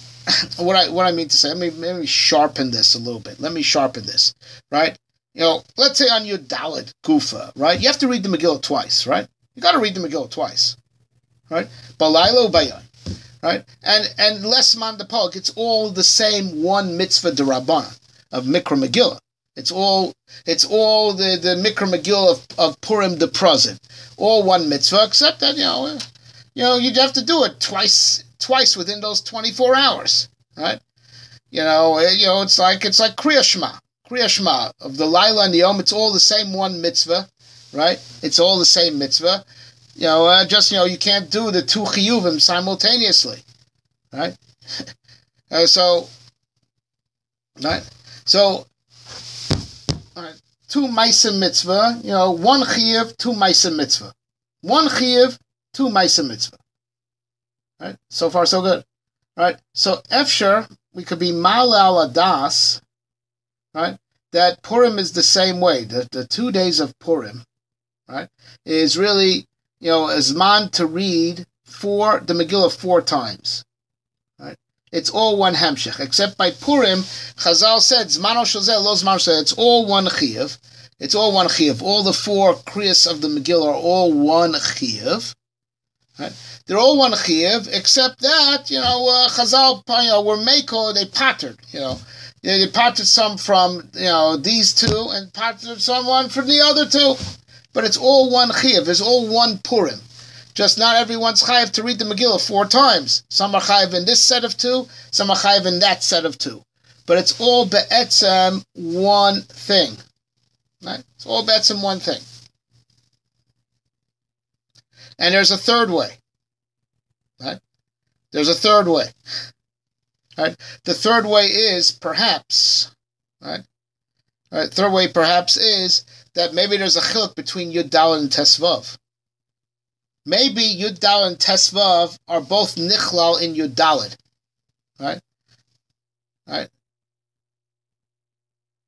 What I what I mean to say, let me, let me sharpen this a little bit. Let me sharpen this, right? You know, let's say on your Dalit Gufa, right? You have to read the Megillah twice, right? You got to read the Megillah twice, right? Balaylo Bayan, right? And and Les Man de Pog, it's all the same one mitzvah derabbanan of Mikra Megillah. It's all it's all the, the Mikra Megillah of, of Purim de Prazim, all one mitzvah, except that you know, you know you have to do it twice. Twice within those twenty-four hours, right? You know, you know, it's like it's like Kriya Shema, Kriya Shema of the Laila and the Yom. It's all the same one mitzvah, right? It's all the same mitzvah. You know, uh, just you know, you can't do the two chiyuvim simultaneously, right? uh, so, right? So, all right, two ma'aser mitzvah. You know, one chiyuv, two ma'aser mitzvah. One chiyuv, two ma'aser mitzvah. Right? So far, so good. Right? So, Efsher, we could be Malal Adas, right? That Purim is the same way. The, the two days of Purim, right, is really, you know, a Zman to read for the Megillah four times. Right? It's all one Hemshech. Except by Purim, Chazal said, Zmano Shazeh, Lo Zmano Shazeh, it's all one Chiyuv. It's all one Chiyuv. All the four Kriyas of the Megillah are all one Chiyuv. Right? They're all one chiyuv, except that, you know, uh, Chazal, you know, were Mako, they pattered, you know. They pattered some from, you know, these two, and pattered someone from the other two. But it's all one chiyuv, it's all one Purim. Just not everyone's chayiv to read the Megillah four times. Some are chayiv in this set of two, some are chayiv in that set of two. But it's all be'etzem one thing. Right? It's all be'etzem one thing. And there's a third way. Right? There's a third way. Right? The third way is perhaps, right? Right? Third way perhaps is that maybe there's a chiluk between Yud Daled and Tesvav. Maybe Yud Daled and Tesvav are both nichlal in Yud Daled. Right? Right?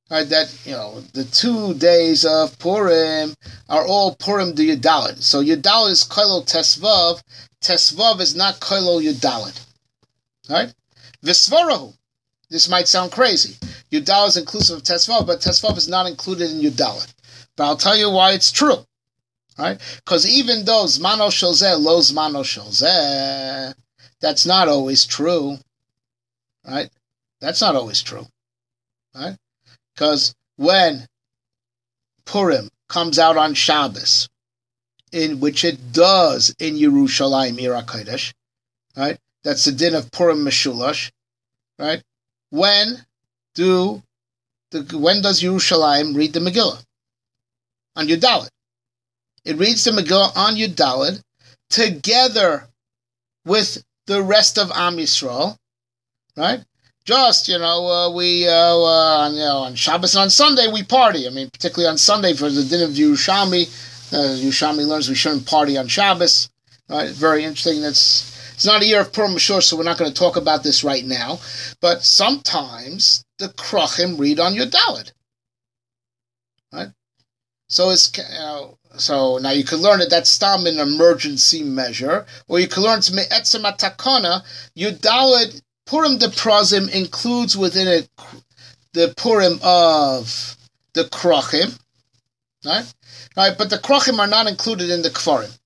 Right, that, you know, the two days of Purim are all Purim de Yudalit. So Yudalit is Koilo Tesvav. Tesvav is not Koilo Yudalit. Right? Visvarahu. This might sound crazy. Yudalit is inclusive of Tesvav, but Tesvav is not included in Yudalit. But I'll tell you why it's true. Right? Because even though Zmano Shelzeh, Lo Zmano Shelzeh, that's not always true. Right? That's not always true. Right? Because when Purim comes out on Shabbos, in which it does in Yerushalayim, Ir HaKodesh, right? That's the din of Purim Meshulash, right? When do the when does Yerushalayim read the Megillah? On Yudalit. It reads the Megillah on Yudalit together with the rest of Am Yisrael, right? Just, you know, uh, we, uh, uh, on, you know, on Shabbos and on Sunday, we party. I mean, particularly on Sunday for the din of Yerushalmi. Uh, Yerushalmi learns we shouldn't party on Shabbos. Right? Very interesting. That's, it's not a year of Purim Meshur, so we're not going to talk about this right now. But sometimes the Krachim read on Yudalit. Right? So it's, you know, so now you can learn that that's stam an emergency measure, or you can learn it's me'etzem atakana. Yudalit Purim de Prozim includes within it the Purim of the Krachim, right? Right, but the Krachim are not included in the Kfarim.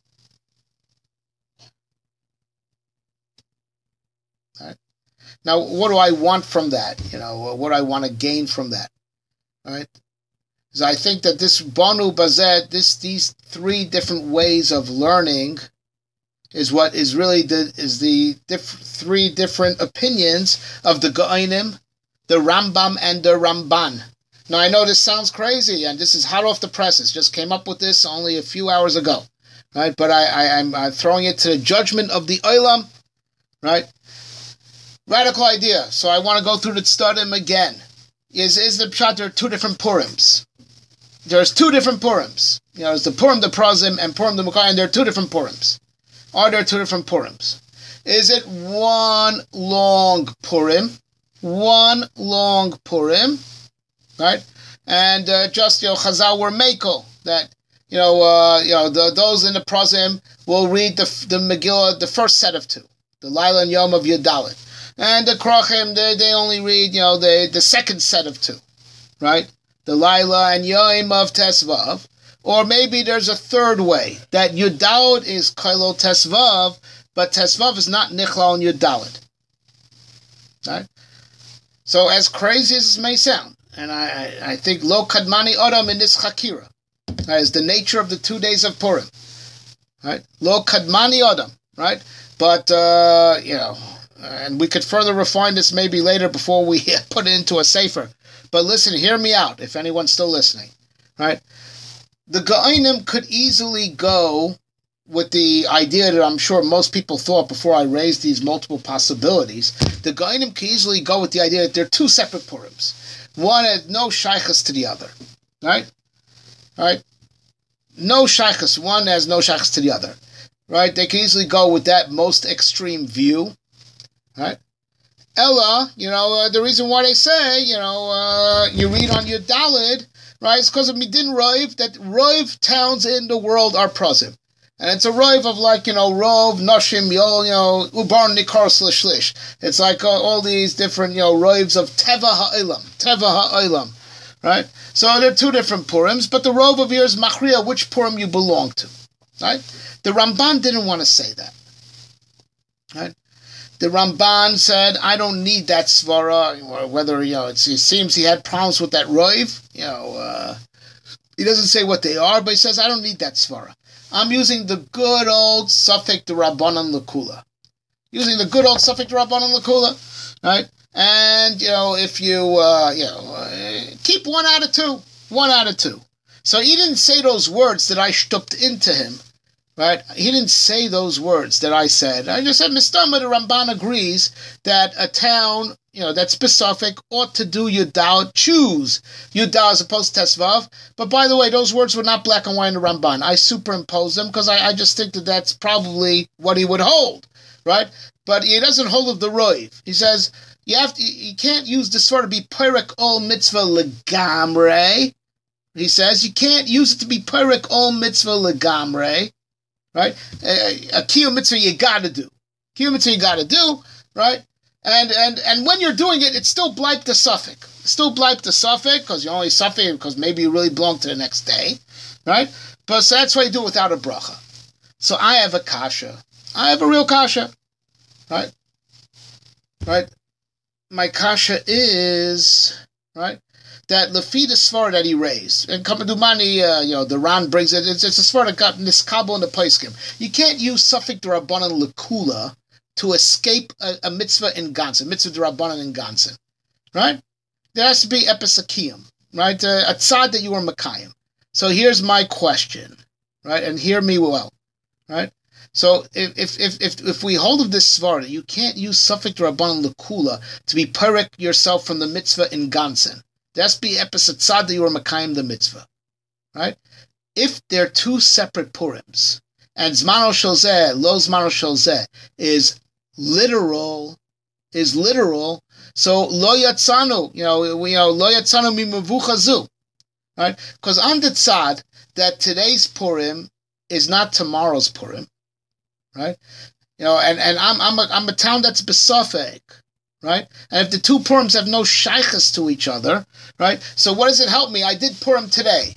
Right? Now, what do I want from that? You know, what do I want to gain from that? Right? Because I think that this Banu Bazet, this these three different ways of learning, is what is really the is the diff, three different opinions of the Gaonim, the Rambam, and the Ramban. Now I know this sounds crazy, and this is hot off the presses. Just came up with this only a few hours ago, right? But I, I I'm, I'm throwing it to the judgment of the Olam, right? Radical idea. So I want to go through the Tzadim again. Is is the pshat? There are two different Purims. There's two different Purims. You know, there's the Purim the Prozim and Purim the Mukah, and there are two different Purims. Are there two different Purims? Is it one long Purim? One long Purim, right? And uh, just, you know, Chazal were Mekel, that, you know, uh, you know, the, those in the Prozim will read the the Megillah, the first set of two, the Laila and Yom of Yudalit. And the Krachim, they, they only read, you know, the, the second set of two, right? The Laila and Yom of Tesvav. Or maybe there's a third way, that Yudalit is Kailo Tesvav, but Tesvav is not Nichlal and Yudalit. Right? So as crazy as this may sound, and I, I, I think Lo Kadmani Odam in this Chakira, right, is the nature of the two days of Purim. Right? Lo Kadmani Odam, right? But, uh, you know, and we could further refine this maybe later before we put it into a sefer. But listen, hear me out, if anyone's still listening. Right? The Gaonim could easily go with the idea that I'm sure most people thought before I raised these multiple possibilities. The Gaonim could easily go with the idea that they're two separate Purims. One had no shaychus to the other. Right? Right? No shaychus. One has no shaychus to the other. Right? They could easily go with that most extreme view. Right? Ella, you know, uh, the reason why they say, you know, uh, you read on your Dalid, right, it's because of Midin Roiv, that Roiv towns in the world are Prozim. And it's a Roiv of like, you know, Rov, Noshim, Yol, you know, Ubar, Nikar, Slishlish. It's like uh, all these different, you know, Roivs of Teva Ha'ilam, Teva Ha'ilam, right? So they're two different Purims, but the Rov of here is Machriya, which Purim you belong to, right? The Ramban didn't want to say that, right? The Ramban said, I don't need that svara, or whether, you know, it's, it seems he had problems with that roiv. You know, uh, he doesn't say what they are, but he says, I don't need that svara. I'm using the good old suffix the Rabbanan Lakula. Using the good old suffix the Rabbanan Lakula, right? And, you know, if you, uh, you know, uh, keep one out of two, one out of two. So he didn't say those words that I stupped into him. Right? He didn't say those words that I said. I just said, Mistama, the Ramban agrees that a town, you know, that's specific, ought to do Yudal, choose Yudal as opposed to Tesvav. But by the way, those words were not black and white in the Ramban. I superimposed them because I, I just think that that's probably what he would hold, right? But he doesn't hold of the Roiv. He says, You have to, you can't use the sword to be Perek Ol Mitzvah Legamre. He says you can't use it to be Perek Ol Mitzvah Legamre, right? A, a Kiyum Mitzvah you gotta do. Kiyum Mitzvah you gotta do, right? And and and when you're doing it, it's still bleib the suffix. It's still bleib the suffix because you only suffer because maybe you really belong to the next day, right? But so that's why you do it without a bracha. So I have a kasha. I have a real kasha, right? Right. My kasha is right that Lefida Svar that he raised and Kamadumani, uh, you know, the Ran brings it. It's, it's a Svar that got niskabo in the Paiskim. You can't use suffix d'Rabbanan lekula to escape a, a mitzvah in Gansen, mitzvah d'Rabbanan in Gansen, right? There has to be episakiyim, right? Uh, a tzad that you were makayim. So here's my question, right? And hear me well, right? So if if if if, if we hold of this svara, you can't use suffix d'Rabbanan lekula to be perek yourself from the mitzvah in Gansen. There has to be episat tzad that you were makayim the mitzvah, right? If they're two separate purims, and zmano shel zeh, lo zmano shel zeh is literal, is literal. So lo yatzanu, you know, we you know lo yatzanu mimavuchazu, right? Because on the tzad that today's Purim is not tomorrow's Purim, right? You know, and, and I'm I'm a, I'm a town that's besafek, right? And if the two Purims have no shaychus to each other, right? So what does it help me? I did Purim today.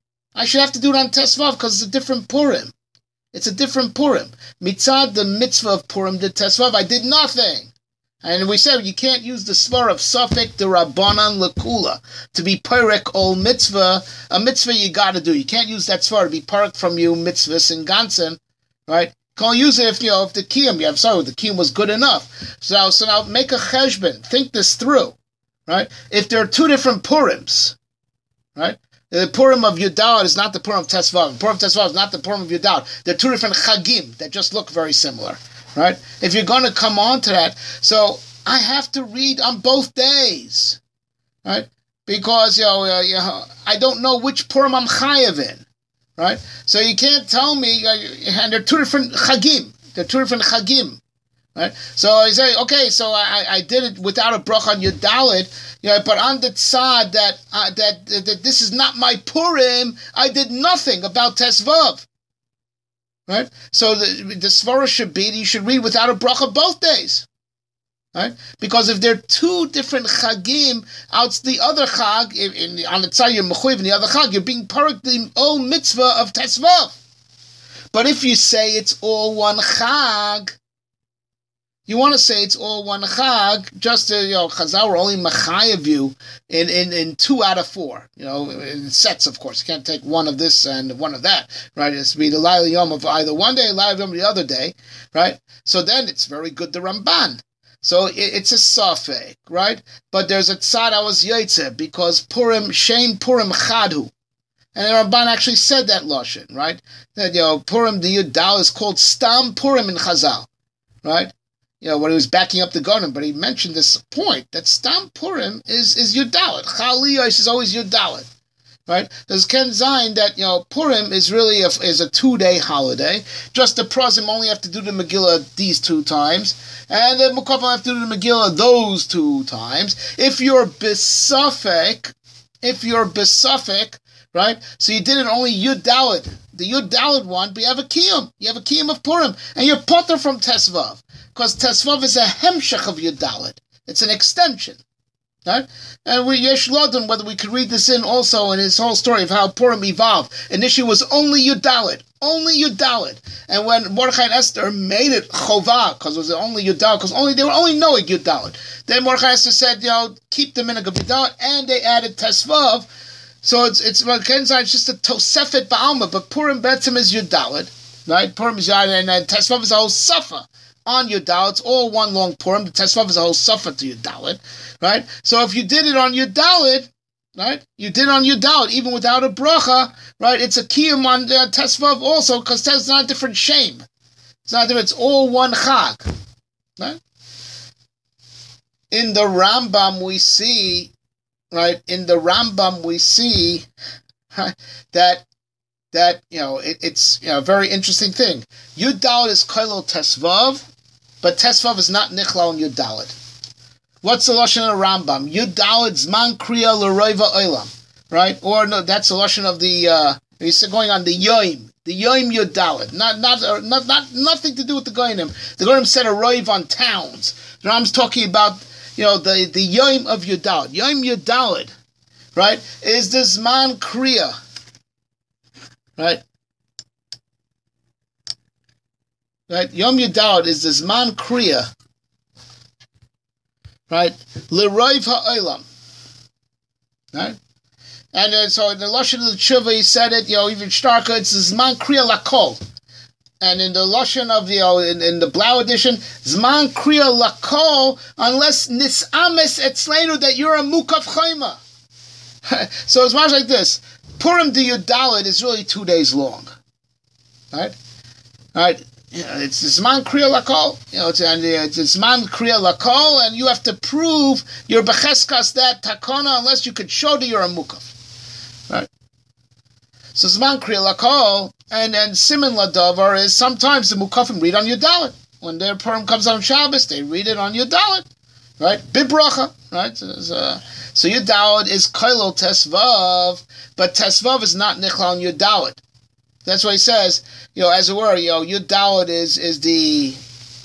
I should have to do it on Tesvav because it's a different Purim. It's a different Purim. Mitzad, the mitzvah of Purim, the Tesvav, I did nothing. And we said you can't use the svar of suffix the Rabbanan lekula to be perek ol mitzvah, a mitzvah you got to do. You can't use that svar to be perek from you mitzvahs in Gansen, right? You can't use it if you know if the kiyum you have sorry the kiyum was good enough. So so now make a cheshbon, think this through, right? If there are two different Purims, right? The Purim of Yudal is not the Purim of Tesvav. The Purim of Tesvav is not the Purim of Yudal. They're two different chagim that just look very similar, right? If you're going to come on to that, so I have to read on both days, right? Because you know, uh, you know I don't know which Purim I'm chayav in, right? So you can't tell me, uh, and they're two different chagim. They're two different chagim. Right, so I say, okay, so I, I did it without a bracha on Yudalit, you know, but on the tzad that, uh, that that this is not my Purim, I did nothing about Tesvav. Right, so the the svara should be that you should read without a bracha both days. Right, because if they're two different chagim, out the other chag in, in, on the tzad you're mechuyev, in the other chag you're being parak the old mitzvah of Tesvav. But if you say it's all one chag. You want to say it's all one chag, just to, you know, Chazal were only machayev you in, in, in two out of four, you know, in sets, of course. You can't take one of this and one of that, right? It has to be the Laila Yom of either one day, Laila Yom the other day, right? So then it's very good, the Ramban. So it, it's a safek, right? But there's a tzad I was yotze, because Purim, Shein Purim Chadhu. And the Ramban actually said that lashon, right? That, you know, Purim, the Yudal is called Stam Purim in Chazal, right? You know, when he was backing up the garden, but he mentioned this point that Stam Purim is is Yudalit. Chaliyos is always Yudalit, right? There's Ken Zayin that, you know, Purim is really a, is a two-day holiday. Just the Prozim only have to do the Megillah these two times, and the Mukafim have to do the Megillah those two times. If you're Besafek, if you're Besafek, right? So you did it only Yudalit, the Yudalit one, but you have a Kiyum. You have a Kiyum of Purim, and you're potter from Tesvav. Because Tesvav is a hemshech of Yudalit. It's an extension. Right? And we Yesh Lodin, whether we could read this in also in his whole story of how Purim evolved. Initially it was only Yudalit. Only Yudalit. And when Mordechai and Esther made it Chovah, because it was only Yudalit, because only they were only knowing Yudalit. Then Mordechai and Esther said, you know, keep the minhag of Yudalit, and they added Tesvav. So it's it's it's just a Tosefet Ba'alma, but Purim Betzim is Yudalit. Right? Purim is Yudalit, and, and Tesvav is a whole Safa. On Yudalit, it's all one long Purim. The Tesvav is a whole suffer to Yudalit, right? So if you did it on Yudalit, right, you did it on Yudalit, even without a bracha, right, it's a kiyum on uh, Tesvav also, because it's not a different shame. It's not different, it's all one chag, right? In the Rambam we see, right, in the Rambam we see right, that that, you know, it, it's, you know, a very interesting thing. Yudalit is Kailo Tesvav, but Tesvav is not Nichlal and Yudalit. What's the lashon of Rambam? Yud Daled Zman Kriya L'Roiva Olam, right? Or no, that's the lashon of the. Uh, he's going on the Yoim, the Yoim Yud Daled, not not uh, not not nothing to do with the Goinim. The Goinim said a roiv on towns. The Rambam's talking about, you know, the the Yoim of Yud Daled. Yoim Yud Daled, right? Is the Zman Kriya, right? Right? Yom Yud Daled is the Zman Kriya. Right, L'Roiv Ha'olam. Right, and uh, so in the lashon of the tshuva, he said it. You know, even starker. It's Zman Kriya Lakol, and in the lashon of the you know, in, in the Blau edition, Zman Kriya Lakol, unless Nisames Etzleinu that you're a Mukaf Chayma. So it's much like this. Purim de Yud Daled is really two days long. Right, right. You know, it's Zman Kriya Lakol, you know, it's, and it's Zman Kriya Lakol, and you have to prove your Becheskas that Takona unless you could show that you're a Mukaf. Right? So Zman Kriya Lakol, and, and Siman Ladavar is sometimes the Mukafim read on Yud Daled. When their Purim comes on Shabbos, they read it on Yud Daled. Right? Bibracha. Right? So, uh, so Yud Daled is Kailo Tesvav, but Tesvav is not Nichla on Yud Daled. That's why he says, you know, as it were, you know, Yud Daled is is the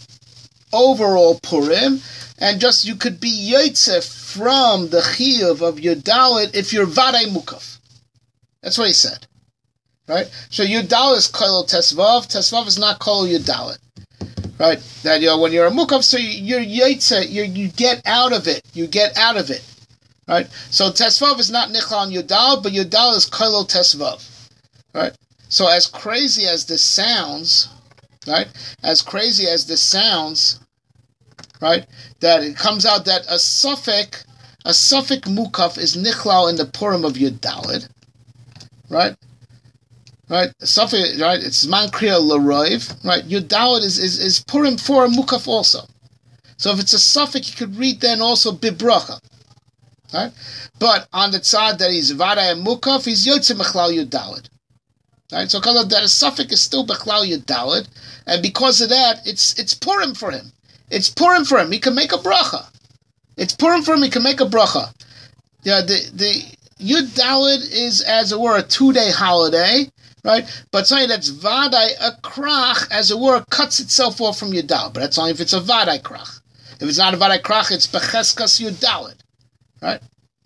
overall Purim, and just you could be Yotzeh from the Chiyuv of Yud Daled if you're Vadai Mukaf. That's what he said, right? So Yud Daled is Kol Tesvav. Tesvav is not Kol Yud Daled, right? That you know, when you're a Mukaf, so you're Yotzeh, you you get out of it, you get out of it, right? So Tesvav is not Nichla on Yud Daled, but Yud Daled is Kol Tesvav, right? So as crazy as this sounds, right? As crazy as this sounds, right? That it comes out that a suffix, a suffix mukaf is nichlal in the Purim of Yud Daled, right? Right? A suffix, right? It's Zman Kriya L'Roiv, right? Yud Daled is, is, is Purim for a mukaf also. So if it's a suffix, you could read then also bibracha, right? But on the side that he's Vadai and mukaf, he's Yotzeh Mechlal Yud Daled. Right, so because of that, a suffix is still Bechlal Yud Daled, and because of that, it's it's Purim for him. It's Purim for him. He can make a bracha. It's Purim for him. He can make a bracha. Yeah, the the Yud Daled is, as it were, a two-day holiday, right? But something that's Vadai a krach, as it were, cuts itself off from Yud Daled. But that's only if it's a Vadai krach. If it's not a Vadai krach, it's Becheskas Yud Daled, right?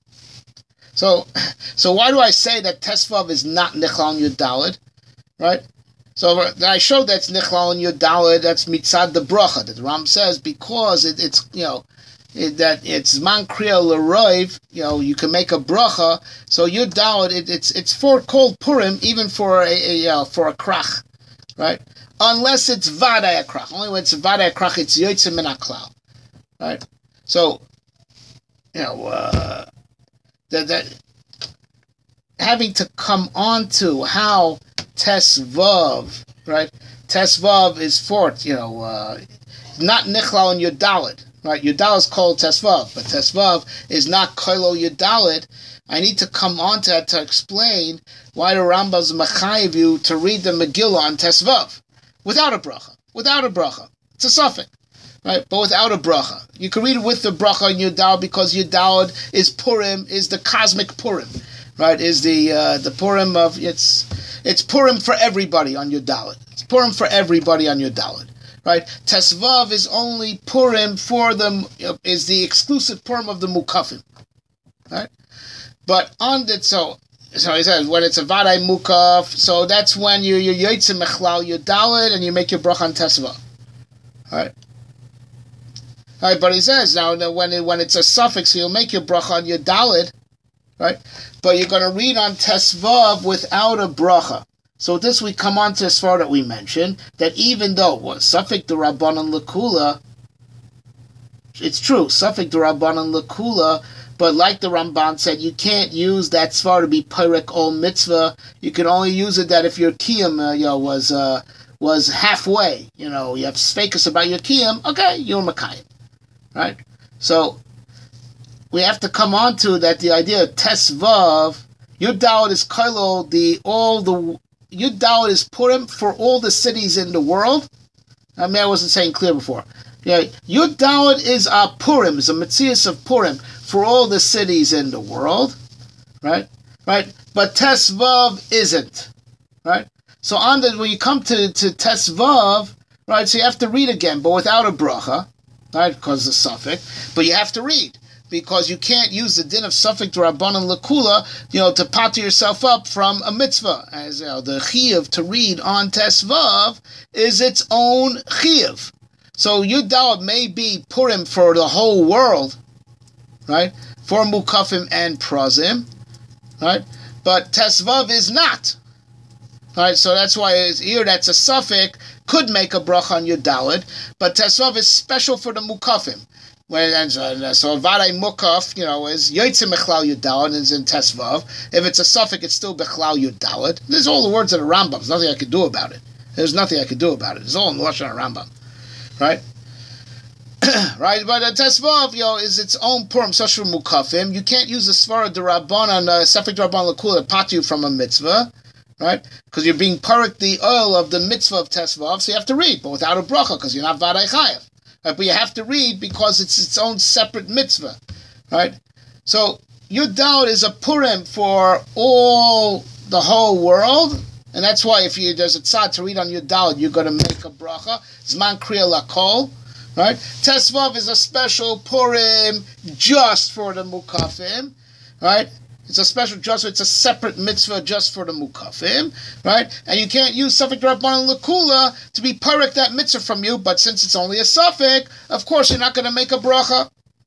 So, so why do I say that Tesvav is not Nichlal on Yud Daled, right? So I showed that's Nichlal on Yud Daled, that's Mitzad the Bracha, that the Ram says, because it, it's, you know, it, that it's Zman Kriya L'Roiv, you know, you can make a Bracha, so Yud Daled, it, it's it's for called Purim, even for a, a uh, for a Krach, right? Unless it's Vadai Krach. Only when it's Vadai Krach, it's Yotzeh Min HaKlal, right? So, you know, uh... That, that having to come on to how Tesvav, right? Tesvav is for, you know, uh, not Nichlal on Yud Daled, right? Yud Daled is called Tesvav, but Tesvav is not Kolo Yud Daled. I need to come on to that to explain why the Rambam's mechayev you to read the Megillah on Tesvav without a bracha, without a bracha. It's a suffix. Right, but without a bracha. You can read it with the bracha in Yud Daled because Yud Daled is Purim, is the cosmic Purim, right? Is the uh, the Purim of it's it's Purim for everybody on Yud Daled. It's Purim for everybody on Yud Daled, right? Tesvav is only Purim for them, is the exclusive Purim of the Mukafim, right? But on that, so so he says when it's a Vadai Mukaf, so that's when you you Yotzeh Mechlal Yud Daled and you make your bracha on Tesvav, right? All right, but he says now when it, when it's a suffix, you'll make your bracha on your Daled, right? But you're going to read on Tesvav without a bracha. So this we come on to as far that we mentioned that even though it was suffix the Rabbanan L'Kula, it's true suffix the Rabbanan L'Kula, but like the Ramban said, you can't use that svar to be Perek Ol Mitzvah. You can only use it that if your kiyum uh, you know, was uh, was halfway. You know, you have sfekus about your kiyum. Okay, you're Makayim. Right? So, we have to come on to that the idea of Tesvav, Yud Daled is Kailo, the, all the, Yud Daled is Purim for all the cities in the world. I mean, I wasn't saying clear before. Yeah, Yud Dalet is a Purim, is a Metzias of Purim for all the cities in the world, right? Right, but Tes Vav isn't, right? So on the when you come to to Tes Vav, right? So you have to read again, but without a bracha, right? Because of the suffix, but you have to read because you can't use the din of suffix Rabbanan Lakula, you know, to pater yourself up from a mitzvah. As you know, the chiyuv to read on Tes Vav is its own chiyuv. So Yud Dalet may be Purim for the whole world, right? For Mukafim and Prazim, right? But Tes Vav is not. Right? So that's why it's here that's a suffix could make a bracha on Yud Dalet, but Tes Vav is special for the Mukafim. When, and so, so Vadai Mukaf, you know, is Yotzei Mechlal Yud Dalet and is in Tes Vav. If it's a suffix, it's still Bechlal Yud Dalet. There's all the words of the Rambam. There's nothing I could do about it. There's nothing I could do about it. It's all in the Lashon Rambam. Right? Right, but uh, Tes Vav, you know, is its own Purim, such for Mukafim. You can't use the Svara D'Rabbanan, uh, Sefik D'Rabbanan L'Kula to pat you from a mitzvah, right? Because you're being parak the oil of the mitzvah of Tes Vav, so you have to read, but without a bracha, because you're not Vadai Chayav. Right? But you have to read because it's its own separate mitzvah, right? So Yud Dalet is a Purim for all the whole world, and that's why if you there's a tzad to read on Yud Dalet, you're going to make a bracha. Zman Kriya Lakol. Right? Tes Vav is a special Purim just for the Mukafim, right? It's a special just, it's a separate mitzvah just for the Mukafim, right? And you can't use Suffolk Rabbanan L'Kula to be parak that mitzvah from you, but since it's only a suffix, of course you're not going to make a bracha.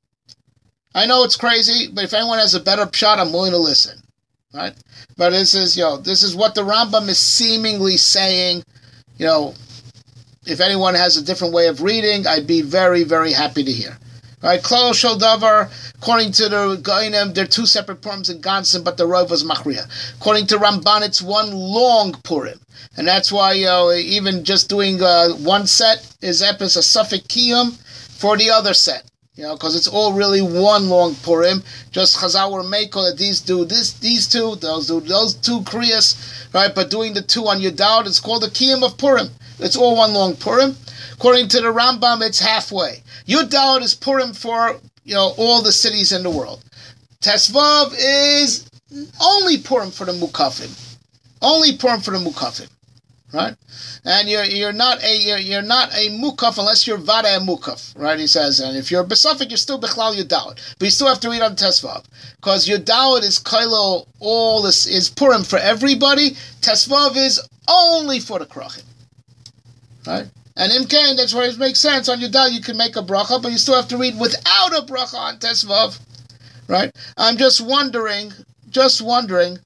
I know it's crazy, but if anyone has a better pshat, I'm willing to listen, right? But this is, you know, this is what the Rambam is seemingly saying, you know. If anyone has a different way of reading, I'd be very, very happy to hear. All right, Klal Shel Davar, according to the Gainim, there are two separate Purims in Gansen, but the Rov was Machriya. According to Ramban, it's one long Purim. And that's why, you know, even just doing uh, one set is epis a suffix kiyum for the other set. You know, because it's all really one long Purim. Just Chazal or Meiko that these do this, these two, those do those two Kriyas, right? But doing the two on Yud Dalet, it's called the Kiyum of Purim. It's all one long Purim. According to the Rambam, it's halfway. Yud Dalet is Purim for, you know, all the cities in the world. Tes Vav is only Purim for the Mukafim. Only Purim for the Mukafim. Right? And you're you're not a you're, you're not a Mukaf unless you're Vada Mukaf, right? He says, and if you're Besafik, you're still Bechlal Yud Dalet. But you still have to read on Tes Vav. Because Yud Dalet is Kailo, all this is Purim for everybody. Tes Vav is only for the Krachim. Right? And Imkain, that's where it makes sense. On Yud Dalet, you can make a bracha, but you still have to read without a bracha on Tes Vav. Right? I'm just wondering, just wondering,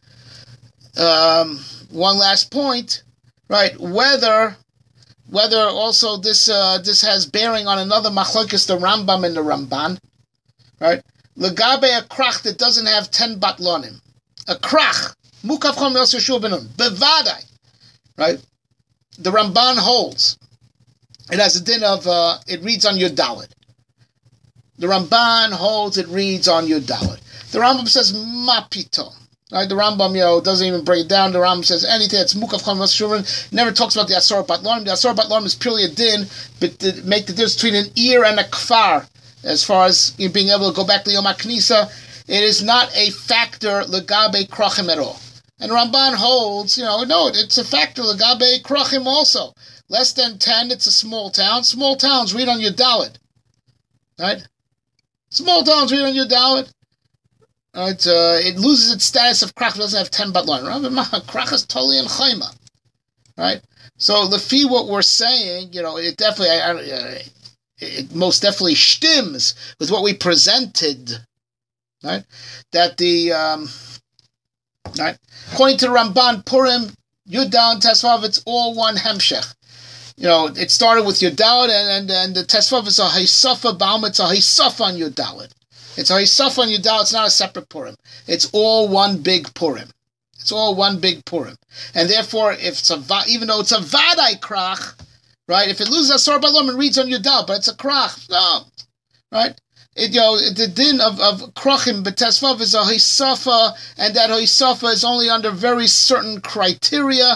um, one last point, right? Whether, whether also this uh, this has bearing on another machlokes, the Rambam and the Ramban, right? Legabe a krach that doesn't have ten batlonim, a krach mukav chom yos Yeshua benun bevadai, right? The Ramban holds it has a din of uh, it reads on Yud Dalet. The Ramban holds it reads on Yud Dalet. The Rambam says mapito. Right? The Rambam, you know, doesn't even break it down. The Rambam says anything that's mukav chom yos Yeshua never talks about the asor batlonim. The asor batlonim is purely a din, but to make the difference between an ear and a kfar. As far as you being able to go back to Yom HaKnisa, it is not a factor legabe krachim at all. And Ramban holds, you know, no, it's a factor legabe krachim also. Less than ten, it's a small town. Small towns read on Yud Dalet. Right? Small towns read on Yud Dalet. Right? Uh, it loses its status of krach. It doesn't have ten batlan. Krach is totally in chayma. Right? So, lefi what we're saying, you know, it definitely, I, I, it most definitely stims with what we presented. Right? That the, um, right? According to the Ramban, Purim, Yud Dalet, Tes Vav, it's all one hemshech. You know, it started with Yud Dalet, and, and, and the Tes Vav is a Haisafa Baum, it's a Haisafa on Yud Dalet. It's a Haisafa on Yud Dalet, it's not a separate Purim. It's all one big Purim. It's all one big Purim. And therefore, if it's a, even though it's a Vadai Krach, right, if it loses Asor Balom and reads on Yud Dalet, but it's a Krach, no, right? It, you know, the din of, of Krachim, but Tes Vav is a Haisafa, and that Haisafa is only under very certain criteria,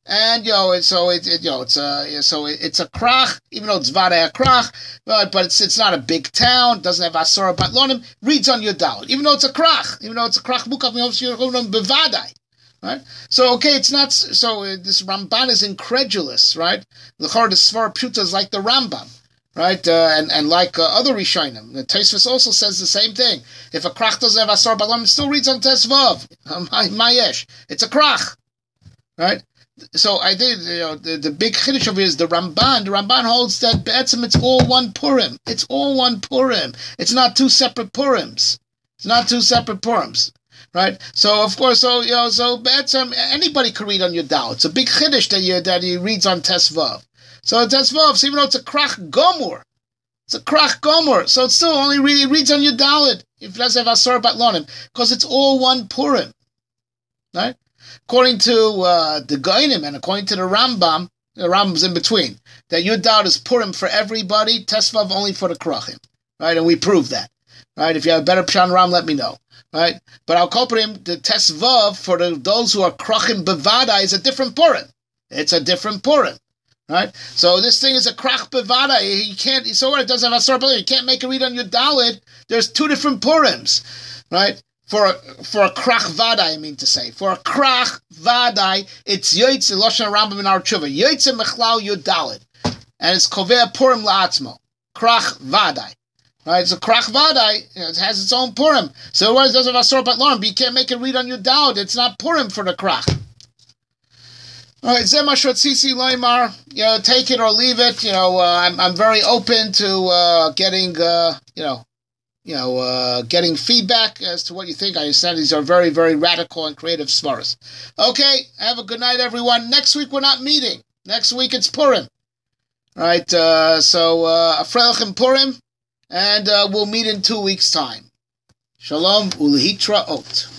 And you know, it, so it, it you know it's a so it, it's a krach, even though it's vadai a krach, but but it's it's not a big town, doesn't have asara batlonim, reads on your dalit, even though it's a krach, even though it's a krach mukav bevadai, right? So okay, it's not so uh, this Ramban is incredulous, right? The L'chor the Svar Pshuta is like the Rambam, right? Uh, and and like uh, other Rishonim, the Tosfos also says the same thing. If a krach doesn't have asara batlonim, it still reads on Tesvav, Mayesh. It's a krach, right? So I think you know the, the big chiddush of it is the Ramban. The Ramban holds that Be'etzim it's all one Purim. It's all one Purim. It's not two separate Purims. It's not two separate Purims, right? So of course, so you know, so Be'etzim anybody can read on your Dal. It's a big chiddush that you that he reads on Tesvav. So Tesvav, so even though it's a krach gomor, it's a krach gomor. So it still only really reads on your Dalit if it doesn't have asar batlonim because it's all one Purim, right? According to uh, the Goinim and according to the Rambam, the Rambam's in between, that your doubt is Purim for everybody, Tesvav only for the Krachim, right? And we prove that, right? If you have a better Pshan Ram, let me know, right? But I'll call him the Tesvav for the, those who are Krachim Bevada is a different Purim. It's a different Purim, right? So this thing is a Krach Bevada. You can't, so what it doesn't have a Sar, you can't make a read on your Dalit. There's two different Purims, right? For a, for a krach vadai, I mean to say. For a krach vadai, it's Yoitze Loshan Rambam in our tshuva. Yoitze Mechlau Yudalid. And it's Kovea Purim La'atzmo. Krach vadai. Right? So krach vadai, it has its own Purim. So what it does have Asor Batlorim, but you can't make it read on your Dalid. It's not Purim for the krach. Alright, Zemashot Sisi Loimar, you know, take it or leave it. You know, uh, I'm I'm very open to uh, getting, uh, you know, you know, uh, getting feedback as to what you think. I understand these are very, very radical and creative svaras. Okay, have a good night, everyone. Next week we're not meeting. Next week it's Purim. All right, uh, so uh, Afreilchem Purim, and uh, we'll meet in two weeks' time. Shalom ulihitra ot.